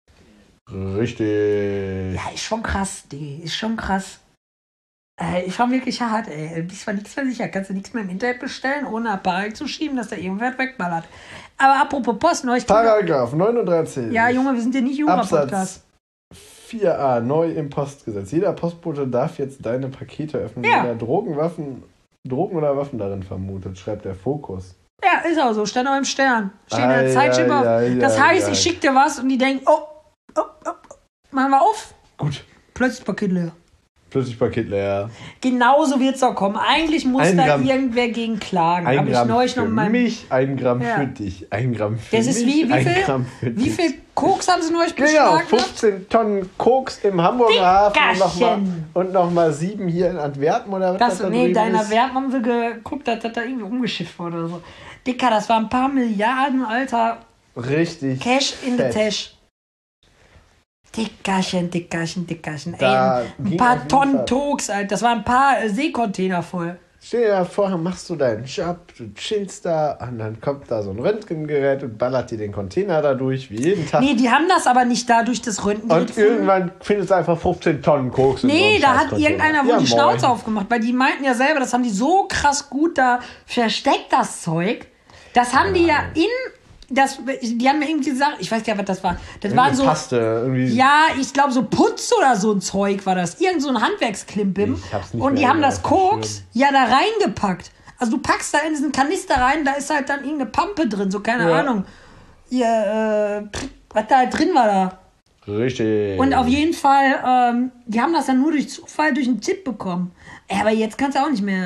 Richtig. Ja, ist schon krass, Digga, ist schon krass. Äh, ist schon wirklich hart, ey. Du bist zwar nichts mehr sicher, kannst du nichts mehr im Internet bestellen, ohne Apparat zu schieben, dass da irgendwer wegballert. Aber apropos Post, neulich... Paragraph neununddreißig. Ja, Junge, wir sind hier nicht Jura-Podcast. Absatz vier a neu im Postgesetz. Jeder Postbote darf jetzt deine Pakete öffnen, Ja. wenn er Drogen, Waffen, Drogen oder Waffen darin vermutet, schreibt der Fokus. Ja, ist auch so, stand auch im Stern. Steht in Ei, der Zeitschrift ei, auf. ei, Das ei, heißt, ei. ich schick dir was und die denken, oh, oh, oh, oh, machen wir auf, Gut. plötzlich Paket leer. Plötzlich Paket leer. Genauso wird's auch kommen. Eigentlich muss Ein da Gramm. irgendwer gegen klagen. Ein Habe ich Gramm neulich noch für in meinem... mich, ein Gramm Ja. für dich. Ein Gramm für Das mich, ist wie, wie ein viel, Gramm für wie dich. viel Koks haben sie neulich Genau, beschlagnahmt? fünfzehn Tonnen Koks im Hamburger Hafen und nochmal Dickerchen. und noch mal sieben hier in Antwerpen oder was Das, da nee, drüben deiner ist. Werben haben sie geguckt, dass das da irgendwie umgeschifft wurde oder so. Dicker, das waren ein paar Milliarden, Alter. Richtig. Cash in the fett. Tash. Dickerchen, Dickerchen, Dickerchen. Ey, Da ein ging paar auf jeden Tonnen Fall. Toks, Alter. Das waren ein paar äh, Seekontainer voll. Stell dir vor, machst du deinen Job, du chillst da und dann kommt da so ein Röntgengerät und ballert dir den Container da durch, wie jeden Tag. Nee, die haben das aber nicht da durch das Röntgengerät und gefunden. irgendwann findest du einfach fünfzehn Tonnen Koks in so Nee, einem da hat Scheiß-Container. irgendeiner wohl Ja, die Schnauze moin. aufgemacht, weil die meinten ja selber, das haben die so krass gut da versteckt, das Zeug. Das haben die ja in, das, die haben mir irgendwie gesagt, ich weiß gar nicht, was das war. Das waren Irgendeine so, Paste, irgendwie. ja, ich glaube so Putz oder so ein Zeug war das. Irgend so ein Handwerksklimbim. Ich hab's nicht Und die mehr haben das auf dem Schirm. Koks ja da reingepackt. Also du packst da in diesen Kanister rein, da ist halt dann irgendeine Pampe drin, so keine Ja. Ahnung. Ja, äh, pff, was da halt drin war da. Richtig. Und auf jeden Fall, ähm, die haben das dann nur durch Zufall, durch einen Tipp bekommen. Ey, aber jetzt kannst du auch nicht mehr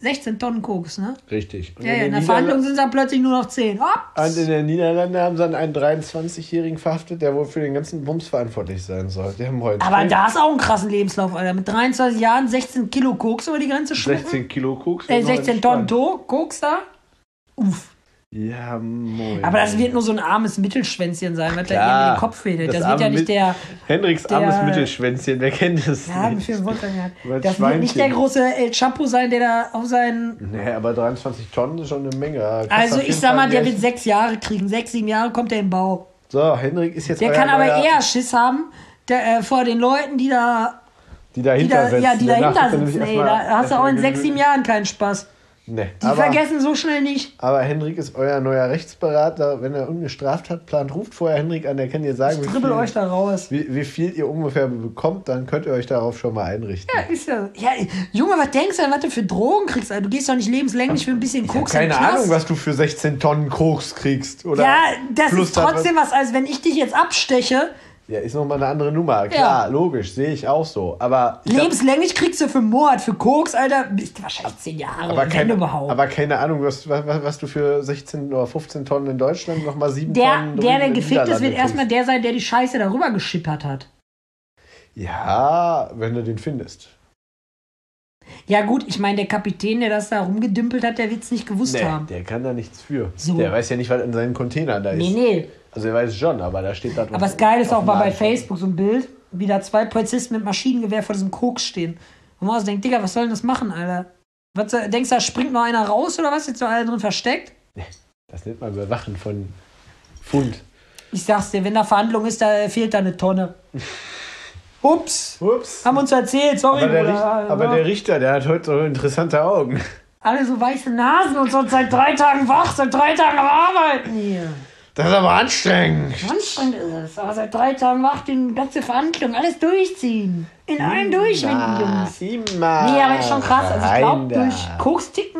sechzehn Tonnen Koks, ne? Richtig. Und Ja, ja, den in der Niederla- Verhandlung sind es dann plötzlich nur noch zehn. Und in den Niederlanden haben sie dann einen dreiundzwanzigjährigen verhaftet, der wohl für den ganzen Bums verantwortlich sein soll. Die haben heute Aber da ist auch ein krassen Lebenslauf, Alter. Mit dreiundzwanzig Jahren sechzehn Kilo Koks über die Grenze schlucken. sechzehn Kilo Koks. Äh, sechzehn Tonnen to- Koks da. Uff. Ja, moin. Aber das wird nur so ein armes Mittelschwänzchen sein, was da Klar, irgendwie den Kopf fädelt. Das, das wird ja arme nicht Mit- der... Hendricks der- armes Mittelschwänzchen, wer kennt das Ja, nicht? für Wort sagen, Weil das wird nicht der Schweinchen. große El Chapo sein, der da auf seinen... Nee, aber dreiundzwanzig Tonnen ist schon eine Menge. Kannst Also auf ich jeden sag mal, Fall der gleich- wird sechs Jahre kriegen. Sechs, sieben Jahre kommt er im Bau. So, Hendrik ist jetzt Der euer kann aber neuer, eher Schiss haben der, äh, vor den Leuten, die da... die Die dahinter da sitzen. ja, die Danach dahinter ist er nämlich sitzen, ey. erstmal- Da hast du auch in erstmal sechs, sieben Jahren keinen Spaß. Nee, Die aber, vergessen so schnell nicht. aber Hendrik ist euer neuer Rechtsberater. Wenn er irgendeine Straftat plant, ruft vorher Hendrik an, der kann dir sagen, Ich wie dribbel viel, euch da raus. wie, wie viel ihr ungefähr bekommt, dann könnt ihr euch darauf schon mal einrichten. Ja, ist ja, ja, Junge, was denkst du denn, was du für Drogen kriegst? Alter? Du gehst doch nicht lebenslänglich für ein bisschen Ich habe Koks in den keine Knast. Ahnung, was du für sechzehn Tonnen Koks kriegst. Oder Ja, das plus ist trotzdem was, als wenn ich dich jetzt absteche. Ja, ist nochmal eine andere Nummer. Klar, logisch, sehe ich auch so. Aber ich hab, Lebenslänglich kriegst du für Mord, für Koks, Alter, bist du wahrscheinlich zehn Jahre, aber, wenn keine, überhaupt. aber keine Ahnung, was, was, was du für sechzehn oder fünfzehn Tonnen in Deutschland nochmal sieben der, Tonnen der, der drüben in gefickt ist, Niederlande wird erstmal kriegst. der sein, der die Scheiße darüber geschippert hat. Ja, wenn du den findest. Ja gut, ich meine, der Kapitän, der das da rumgedümpelt hat, der wird es nicht gewusst Nee, haben. der kann da nichts für. So. Der weiß ja nicht, was in seinen Containern da ist. Nee, nee. Also er weiß schon, aber da steht da drauf. Aber das Geile ist auch mal bei Offenbar. Facebook so ein Bild, wie da zwei Polizisten mit Maschinengewehr vor diesem Koks stehen. Und man so denkt, Digga, was soll denn das machen, Alter? Was, äh, denkst du, da springt noch einer raus oder was? Jetzt noch einer drin versteckt? Das nennt man Überwachen von Pfund. Ich sag's dir, wenn da Verhandlung ist, da fehlt da eine Tonne. Ups. Ups. Haben uns erzählt, sorry, Aber der, Bruder. Richter, aber der Richter, der hat heute so interessante Augen. Alle so weiße Nasen und so seit drei Tagen wach, seit drei Tagen am Arbeiten hier. Das ist aber anstrengend. Anstrengend ist es, aber seit drei Tagen wach, die ganze Verhandlung, alles durchziehen. In allen durchwinden, Jungs. Immer. Nee, aber ist schon krass. Also ich Rein glaube, da. durch Koksticken,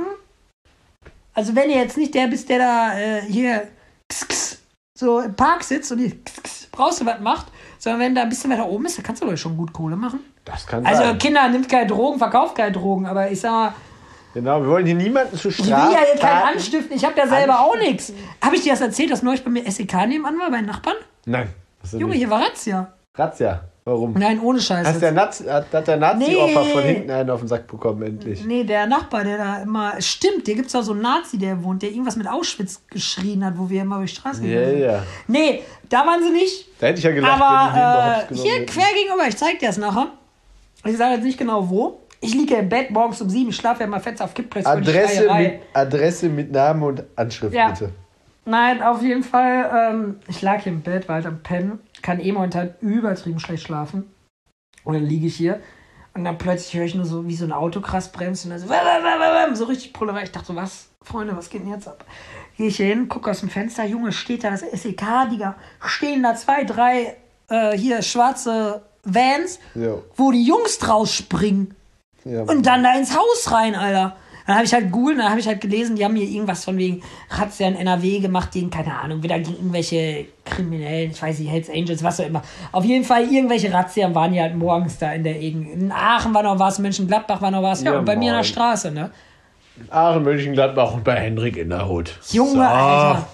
also wenn ihr jetzt nicht der bist, der da äh, hier kss, kss, so im Park sitzt und hier kss, kss, brauchst du was macht, sondern wenn da ein bisschen weiter oben ist, dann kannst du doch schon gut Kohle machen. Das kann Also sein. Kinder, nimmt keine Drogen, verkauft keine Drogen, aber ich sag mal, Genau, wir wollen hier niemanden zu ich will strafen. ja hier keinen anstiften, ich habe ja selber auch nichts. Habe ich dir das erzählt, dass neulich bei mir S E K nebenan war, bei den Nachbarn? Nein. Das ist Junge, nicht. hier war Razzia. Razzia. Warum? Nein, ohne Scheiß. Hast der Nazi, hat, hat der Nazi-Opfer Nee. von hinten einen auf den Sack bekommen, endlich? Nee, der Nachbar, der da immer. Stimmt, hier gibt es doch so einen Nazi, der wohnt, der irgendwas mit Auschwitz geschrien hat, wo wir immer über die Straße Ja, gegangen sind. ja. Nee, da waren sie nicht. Da hätte ich ja gelacht, wenn die den Aber überhaupt äh, genommen hier hätten. quer gegenüber, ich zeig dir das nachher. Ich sage jetzt nicht genau wo. Ich liege im Bett morgens um sieben, ich schlafe ja mal fett auf Kippplatz. vor die Adresse Schreierei. mit, Adresse mit Namen und Anschrift, Ja. bitte. Nein, auf jeden Fall. Ähm, ich lag hier im Bett, war halt am Pennen. Kann eh momentan übertrieben schlecht schlafen. Und dann liege ich hier. Und dann plötzlich höre ich nur so, wie so ein Auto krass bremst. Und dann so, wam, wam, wam, wam, so richtig Pullerei. Ich dachte so, was, Freunde, was geht denn jetzt ab? Gehe ich hier hin, gucke aus dem Fenster. Junge, steht da das S E K, Digga. Stehen da zwei, drei äh, hier schwarze Vans, Ja. wo die Jungs draus springen. Ja. Und dann da ins Haus rein, Alter. Dann habe ich halt googelt, dann habe ich halt gelesen, die haben hier irgendwas von wegen Razzia in N R W gemacht, gegen, keine Ahnung, wieder gegen irgendwelche Kriminellen, ich weiß nicht, Hells Angels, was auch immer. Auf jeden Fall, irgendwelche Razzia waren ja halt morgens da in der Gegend. In Aachen war noch was, Mönchengladbach war noch was, ja, Ja, und bei mir an der moin. Straße, ne? Aachen, Mönchengladbach und bei Hendrik in der Hut. Junge, So. Alter.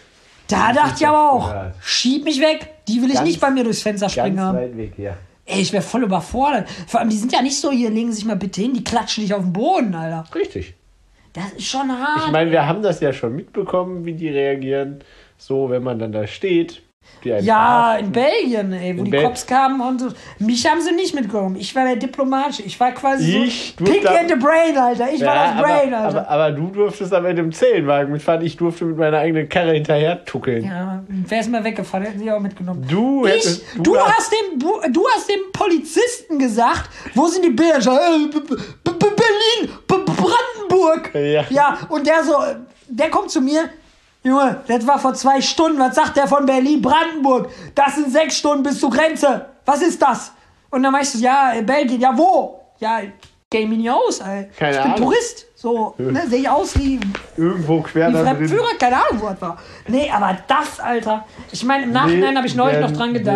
Da dachte ich aber auch, Ja. schieb mich weg, die will ich Ganz- nicht bei mir durchs Fenster Ganz springen haben. weit weg, ja. Ey, ich wäre voll überfordert. Vor allem, die sind ja nicht so, hier legen sich mal bitte hin, die klatschen dich auf den Boden, Alter. Richtig. Das ist schon hart. Ich meine, wir haben das ja schon mitbekommen, wie die reagieren. So, wenn man dann da steht. Die einen Ja, verhaften. in Belgien, ey, wo In die Bel- Cops kamen und so. Mich haben sie nicht mitgenommen. Ich war der Diplomatische. Ich war quasi Ich so durfte Pinky da- and the Brain, Alter. Ich war Ja, das Brain, aber, Alter. aber, aber du durftest aber in dem Zellenwagen mitfahren. Ich durfte mit meiner eigenen Karre hinterher tuckeln. ja, wär's mal weggefahren, hätten sie auch mitgenommen. Du Ich, hättest. du, hast dem, Bu- du hast dem Polizisten gesagt, wo sind die Bilder? Ich sag, äh, B- B- B- Berlin, B- Brandenburg. Ja. Ja, und der so, der kommt zu mir, Junge, das war vor zwei Stunden, was sagt der von Berlin, Brandenburg? Das sind sechs Stunden bis zur Grenze. Was ist das? Und dann meinst du, ja, in Belgien, ja, wo? Ja, geh mich nicht aus, ey. Keine ich bin Ahnung. Tourist. So, ne, sehe ich aus wie Irgendwo quer wie da drin. Fremdführer, keine Ahnung, wo das war. Nee, aber das, Alter. Ich meine, im Nachhinein Nee, habe ich neulich der- noch dran gedacht. der-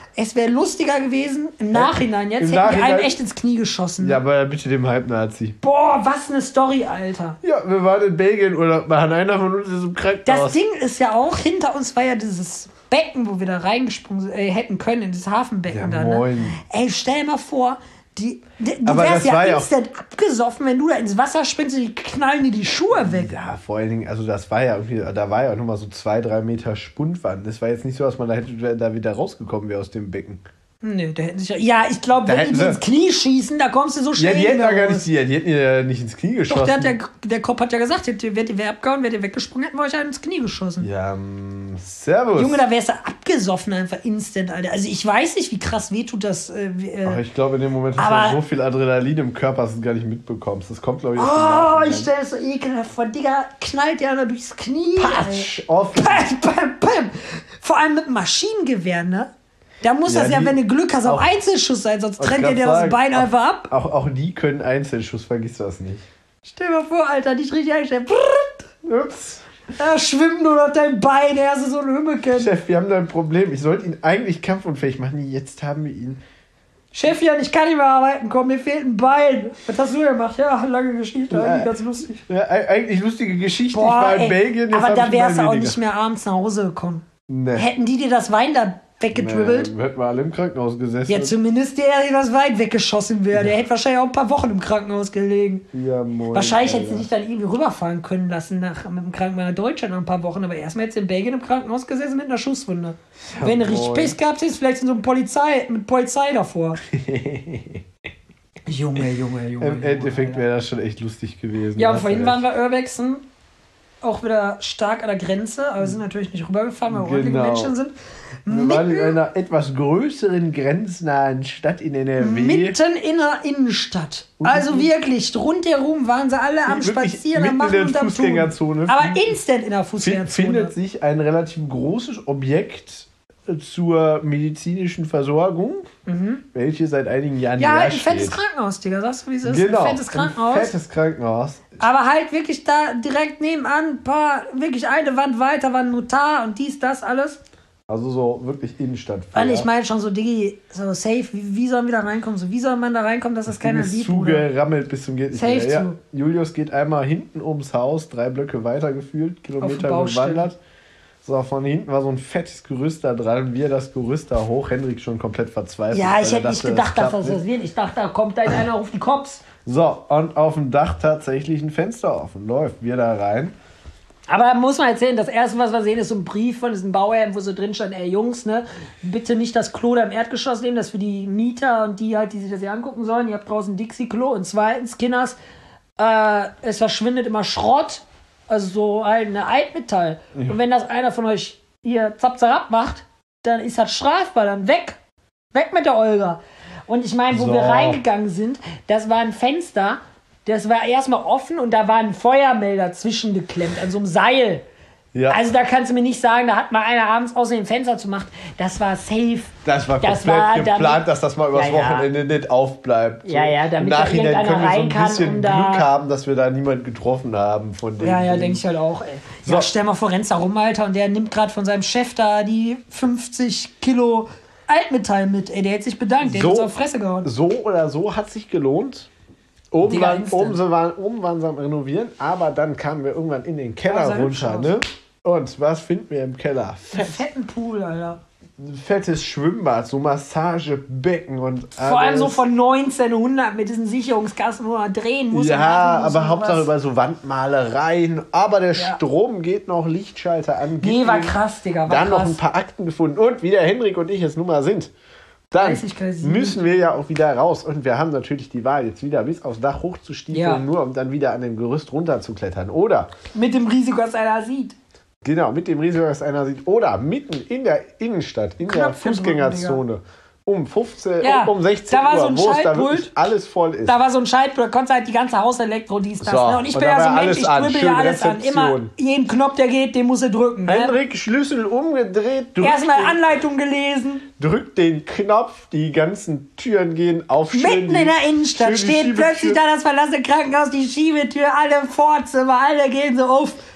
es wäre lustiger gewesen, im Nachhinein, jetzt Im hätten Nachhinein- die einem echt ins Knie geschossen. Ja, aber bitte dem Halbnazi. Boah, was eine Story, Alter. Ja, wir waren in Belgien Urlaub machen. Einer von uns ist im Krankenhaus. Das Ding ist ja auch, hinter uns war ja dieses Becken, wo wir da reingesprungen äh, hätten können, in dieses Hafenbecken Ja, da. Ne? moin. Ey, stell mal vor, die, die, du Aber wärst das war ja ja auch- instant abgesoffen, wenn du da ins Wasser springst und die knallen dir die Schuhe weg. Ja, vor allen Dingen, also das war ja irgendwie, da war ja auch nochmal so zwei, drei Meter Spundwand. Das war jetzt nicht so, dass man da hätte da wieder rausgekommen wäre aus dem Becken. Nö, da hätten sich ja. Ja, ich glaube, Da wenn hätten die sie- ins Knie schießen, da kommst du so Ja, schnell die hätten wieder ja gar raus. nicht, die, die hätten ja nicht ins Knie geschossen. Doch, der, hat der, der Kopf hat ja gesagt, hätte- wärt ihr wer abgehauen, wärt ihr weggesprungen, hätten wir euch halt ins Knie geschossen. Ja, ähm, servus. Junge, da wärst du abgesoffen einfach instant, Alter. Also ich weiß nicht, wie krass wehtut das. Äh, wie, äh, Ach, ich glaube, in dem Moment hast Aber- du so viel Adrenalin im Körper, dass du es gar nicht mitbekommst. Das kommt, glaube ich, aus dem Oh, Nachhinein. ich stelle es so ekelhaft vor. Digga, knallt der da durchs Knie. Patsch, off. Ey. Bam, bam, bam. Vor allem mit dem Maschinengewehr, ne? Da muss Ja, das ja, die- wenn du Glück hast, auch auch- Einzelschuss sein, sonst Wollte trennt er grad dir das sagen, Bein auch- einfach ab. Auch, auch die können Einzelschuss, vergiss das nicht. Stell dir mal vor, Alter, dich richtig einstellen. Brrrt. Ups. Da schwimmt nur noch dein Bein, er ist so ein Hümmeken. Chef, wir haben da ein Problem. Ich sollte ihn eigentlich kampfunfähig machen. Jetzt haben wir ihn. Chefjan, ich kann nicht mehr arbeiten, komm, mir fehlt ein Bein. Was hast du gemacht? Ja, lange Geschichte, Ja. eigentlich ganz lustig. Ja, e- eigentlich lustige Geschichte. Boah, ich war in ey, Belgien. Jetzt aber hab da ich wärst du mal auch weniger. nicht mehr abends nach Hause gekommen. Nee. Hätten die dir das Wein da weggedribbelt? Nee, hätten wir alle im Krankenhaus gesessen. Ja, zumindest der, der das Wein weggeschossen wäre. Der hätte wahrscheinlich auch ein paar Wochen im Krankenhaus gelegen. Ja, moin, Wahrscheinlich hätte sie Alter. sich dann irgendwie rüberfahren können lassen nach, mit dem Krankenhaus nach Deutschland nach ein paar Wochen. Aber erstmal jetzt in Belgien im Krankenhaus gesessen mit einer Schusswunde. Ja, Wenn du richtig moin. Pech gehabt hättest, vielleicht in so einem Polizei, mit Polizei davor. Junge, Junge, Junge. Im Endeffekt wäre das schon echt lustig gewesen. Ja, Da und hast vorhin du waren recht. wir Urbexen. Auch wieder stark an der Grenze, aber wir sind natürlich nicht rübergefahren, weil wir ordentliche Genau. Menschen sind. Wir waren in einer etwas größeren grenznahen Stadt in N R W. Mitten in der Innenstadt. Also wirklich, rundherum waren sie alle am Wirklich Spazieren, am mitten in Machen der und am Tun. Fußgängerzone. Aber instant in der Fin- Fußgängerzone. findet sich ein relativ großes Objekt äh, zur medizinischen Versorgung, welche seit einigen Jahren Mhm. ja, leer halt ein fettes steht. Krankenhaus, Digga. Sagst du, wie es ist? Genau, Ein fettes Krankenhaus. Ein fettes Krankenhaus. Aber halt wirklich da direkt nebenan, ein paar, wirklich eine Wand weiter war ein Notar und dies, das, alles. Also so wirklich Innenstadt. Und ich meine schon so, Diggi, so safe, wie, wie sollen wir da reinkommen? So, wie soll man da reinkommen, dass das keiner ist sieht, Bruder? zugerammelt bis zum geht nicht Safe mehr. Ja, zu. Julius geht einmal hinten ums Haus, drei Blöcke weiter gefühlt, Kilometer Baustelle. gewandert. So, von hinten war so ein fettes Gerüst da dran. Wir das Gerüst da hoch. Hendrik schon komplett verzweifelt. Ja, weil ich er hätte nicht dachte, gedacht, dass klappt das das nicht. wird. Ich dachte, da kommt da einer auf die Cops. So, und auf dem Dach tatsächlich ein Fenster offen. Läuft, wir da rein. Aber muss man erzählen, das erste, was wir sehen, ist so ein Brief von diesem Bauherrn, wo so drin stand, ey Jungs, ne, bitte nicht das Klo da im Erdgeschoss nehmen, das ist für die Mieter und die halt, die sich das hier angucken sollen. Ihr habt draußen ein Dixie-Klo. Und zweitens, Kinders, äh, es verschwindet immer Schrott, also so halt eine Altmetall. Und wenn das einer von euch hier zapp zapp macht, dann ist das strafbar, dann weg. Weg mit der Olga. Und ich meine, wo So. wir reingegangen sind, das war ein Fenster, das war erstmal offen und da war ein Feuermelder zwischengeklemmt an so einem Seil. Ja, Also da kannst du mir nicht sagen, da hat mal einer abends außer dem Fenster zu machen. Das war safe. das war das komplett war geplant, damit- dass das mal übers Ja, ja. Wochenende nicht aufbleibt. Ja, ja, damit Im da Nachhinein irgendeiner können wir so rein ein kann, bisschen um Glück da- haben, dass wir da niemanden getroffen haben von denen. Ja, ja, denke ich halt auch, ey. So. Ja, stell mal vor, rennst da rum, Alter, und der nimmt gerade von seinem Chef da die fünfzig Kilo Altmetall mit. Ey, der hätte sich bedankt, der So. hätte uns auf die Fresse gehauen. So oder so hat sich gelohnt. Oben, Digga, waren, instant. oben, sie waren, oben waren sie am Renovieren, aber dann kamen wir irgendwann in den Keller Ja, sah hübsch runter. aus. Ne? Und was finden wir im Keller? Einen fetten Pool, Alter. Ein fettes Schwimmbad, so Massagebecken und Vor allem so alles. von neunzehnhundert mit diesen Sicherungskasten, wo man drehen muss. und Ja, machen muss aber und Hauptsache was. über so Wandmalereien. Aber der Ja. Strom geht noch, Lichtschalter an. Nee, Gib war ihm. krass, Digga, war Dann noch krass. ein paar Akten gefunden. Und wie der Henrik und ich jetzt nun mal sind, dann Weiß ich, kann ich müssen wir ja auch wieder raus. Und wir haben natürlich die Wahl, jetzt wieder bis aufs Dach hochzustiefeln, Ja. nur um dann wieder an dem Gerüst runterzuklettern. Oder, Mit dem Risiko, dass einer sieht. genau, mit dem Risiko, dass einer sieht. Oder mitten in der Innenstadt, in der Knöpfe drücken, Fußgängerzone, um fünfzehn, Ja, um, um sechzehn da war Uhr, so ein wo es da Schaltpult. wirklich alles voll ist. Da war so ein Schaltpult, da konntest du halt die ganze Hauselektro, dies, das. So, Ne? Und ich und bin da ja so war ein Mensch, alles ich an, drücke schön ja alles an. Immer Rezeption. jeden Knopf, der geht, den muss er drücken. Ne? Henrik, Schlüssel umgedreht, drückt Erstmal den, Anleitung gelesen. drückt den Knopf, die ganzen Türen gehen auf. schön Mitten die- in der Innenstadt schön die steht plötzlich Schiebetür. da das verlassene Krankenhaus, die Schiebetür, alle Vorzimmer, alle gehen so auf.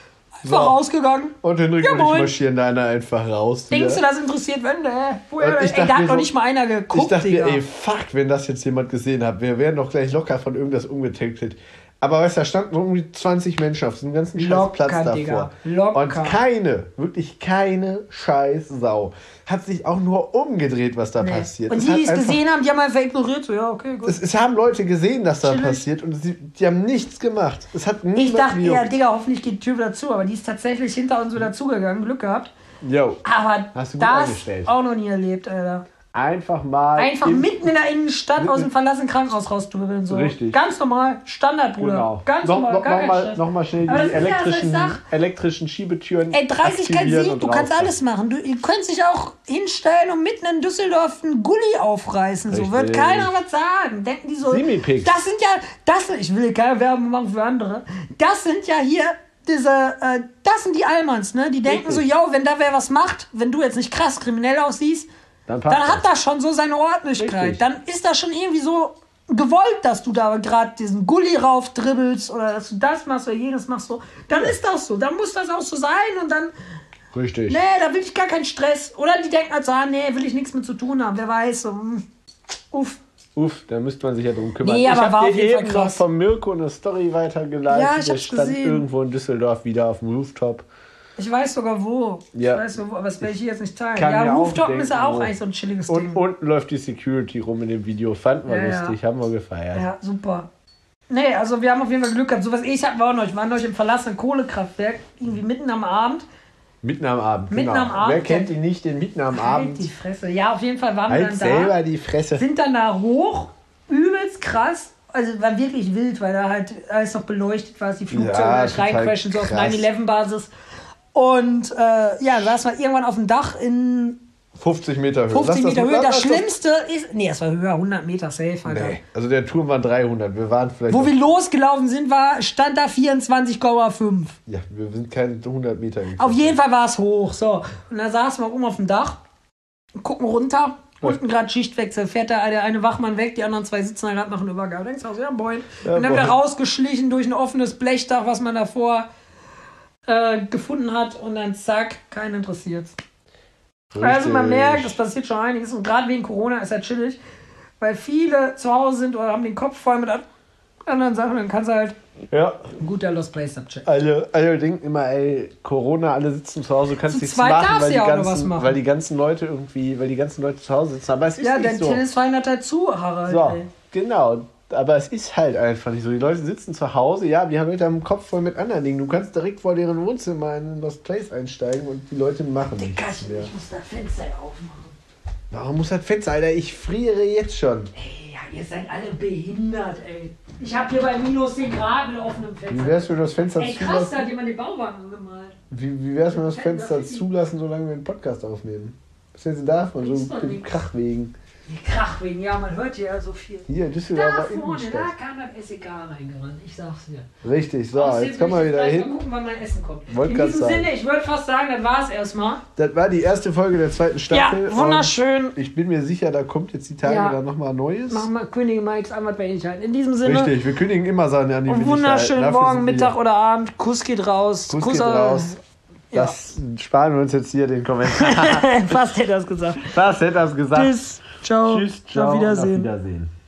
Einfach So. rausgegangen. Und Henrik Ja, und ich moin. marschieren da einer einfach raus. Denkst du, wieder. das interessiert Wende? Und Woher, ich ey, dachte da hat mir noch so- nicht mal einer geguckt, Ich dachte Digga. mir, ey, fuck, wenn das jetzt jemand gesehen hat, wir wären doch gleich locker von irgendwas umgetackelt. Aber weißt du, da standen irgendwie zwanzig Menschen auf diesem ganzen scheiß Locker, Platz davor. Digga. Locker. Und keine, wirklich keine scheiß Sau hat sich auch nur umgedreht, was da Nee. passiert. Und Es die, hat die es einfach- gesehen haben, die haben einfach ignoriert. So, ja, okay, gut. Es, es haben Leute gesehen, dass da Chillig. passiert und sie, die haben nichts gemacht. Es hat niemand Ich dachte eher, gejuckt. Digga, hoffentlich geht die Tür wieder zu. Aber die ist tatsächlich hinter uns wieder zugegangen. Glück gehabt. Yo, Aber Hast du gut das eingestellt. auch noch nie erlebt, Alter. einfach mal. Einfach im- mitten in der Innenstadt mitten- aus dem verlassenen Krankenhaus rausdübeln. So. Richtig. Ganz normal. Standard, Bruder. Genau. Ganz noch, normal. noch, Gar noch, kein mal, Stress. noch mal schnell Aber die das ist ja, was ich elektrischen, sag. elektrischen Schiebetüren. Ey, dreißig kein aktivieren Sieg, und du kannst raus. alles machen. Du, ihr könnt dich auch hinstellen und mitten in Düsseldorf einen Gully aufreißen. So Richtig. wird keiner was sagen. Denken die so. Simi-Picks. Das sind ja, das sind, ich will hier keine Werbung machen für andere. Das sind ja hier diese, äh, das sind die Allmanns, ne? Die denken Richtig. so, yo, wenn da wer was macht, wenn du jetzt nicht krass kriminell aussiehst, Dann passt dann hat das. das schon so seine Ordentlichkeit. Richtig. Dann ist das schon irgendwie so gewollt, dass du da gerade diesen Gully rauf dribbelst oder dass du das machst oder jenes machst. So. Dann ist das so. Dann muss das auch so sein und dann, Richtig. nee, da will ich gar keinen Stress. Oder die denken halt so, ah, nee, will ich nichts mit zu tun haben. Wer weiß, so, hm, uff. Uff, da müsste man sich ja drum kümmern. Nee, aber ich war habe auf dir jeden Fall eben noch krass. von Mirko eine Story weitergeleitet. Ja, ich Der hab's stand gesehen. irgendwo in Düsseldorf wieder auf dem Rooftop. Ich weiß sogar wo. Ja. Ich weiß sogar wo, aber das werde ich hier jetzt nicht teilen. Kann ja, mir auch Rooftop denken, ist ja auch wo. eigentlich so ein chilliges Und Ding. unten läuft die Security rum in dem Video. Fanden wir Ja, ja. lustig, haben wir gefeiert. Ja, super. Nee, also wir haben auf jeden Fall Glück gehabt. So was ich hatten wir auch noch. Ich war neulich im verlassenen Kohlekraftwerk, irgendwie mitten am Abend. Mitten am Abend. Mitten genau. am Abend. Wer kennt ihn nicht, den mitten am Halt Abend? die Fresse. Ja, auf jeden Fall waren wir Halt dann selber da. die Fresse. Sind dann da hoch. Übelst krass. Also war wirklich wild, weil da halt alles noch beleuchtet war, die Flugzeuge Ja, halt total reincrashen, so auf krass. neun elf Basis. Und äh, ja, saß man irgendwann auf dem Dach in fünfzig Meter Höhe. fünfzig Lass Meter Höhe. lass Das das- Schlimmste ist. Nee, das war höher, hundert Meter safe, Alter. Nee, also der Turm war dreihundert. Wir waren vielleicht. Wo noch- wir losgelaufen sind, war, stand da vierundzwanzig Komma fünf. Ja, wir sind keine hundert Meter gekommen. Auf jeden Fall war es hoch. So. Und da saßen wir oben auf dem Dach, gucken runter. Unten gerade Schichtwechsel, fährt da der eine Wachmann weg, die anderen zwei sitzen da gerade noch einen Übergang. Denkst du auch so, ja, moin. Ja, und dann wieder moin. rausgeschlichen durch ein offenes Blechdach, was man davor äh, gefunden hat. Und dann zack, keinen interessiert. Also man Richtig. merkt, es passiert schon einiges. Und gerade wegen Corona ist halt chillig, weil viele zu Hause sind oder haben den Kopf voll mit an- anderen Sachen. Dann kannst du halt Ja, ein guter Lost Place abchecken. alle, alle denken immer, ey, Corona, alle sitzen zu Hause, du kannst Zu nichts zweit machen, darfst weil du die, ja auch noch ganzen, was machen. weil die ganzen Leute irgendwie, weil die ganzen Leute zu Hause sitzen. Aber es ist Ja, nicht dein so. Tennisverein hat halt zu, Harald. So, Ey. genau. Aber es ist halt einfach nicht so. Die Leute sitzen zu Hause, ja, die haben Leute am Kopf voll mit anderen Dingen. Du kannst direkt vor deren Wohnzimmer in Lost Place einsteigen und die Leute machen nichts mehr. Ich muss das Fenster aufmachen. Warum muss das Fenster, Alter? Ich friere jetzt schon. Ey, ja, ihr seid alle behindert, ey. Ich hab hier bei minus zehn Grad mit offenem Wie Fenster. wär's, wenn wir das Fenster Ey, krass, da zulassen? hat jemand den Bauwagen gemalt. Wie, wie wär's, wenn wir das Fenster Fenster finden. zulassen, solange wir einen Podcast aufnehmen? Was jetzt darf man, Ist so doch dem nix. Krach wegen. Die Krach wegen, ja, man hört hier ja so viel. Hier, Da Düsseldorfer vorne, Innenstadt. da kam das S E K reingerannt, ich sag's dir. Richtig, so, Außerdem jetzt kommen will wir ich wieder gleich hin. Mal gucken, wann mein Essen kommt. Wollte In grad diesem sagen. Sinne, ich würde fast sagen, das war's erstmal. Das war die erste Folge der zweiten Staffel. Ja, wunderschön. Und ich bin mir sicher, da kommt jetzt die Tage Ja. dann nochmal Neues. Machen wir, kündigen wir nichts an, was wir eh nicht halten. In diesem Sinne, Richtig, wir kündigen immer Sachen an, die wir einen nicht halten. wunderschönen Dafür Morgen, sind wir- Mittag oder Abend. Kuss geht raus. Kuss Kuss geht au- raus. Ja. Das sparen wir uns jetzt hier den Kommentar. Fast hätte er es gesagt. Was hätte das gesagt? Tschüss. Ciao. Tschüss, ciao, Auf Wiedersehen. Auf Wiedersehen.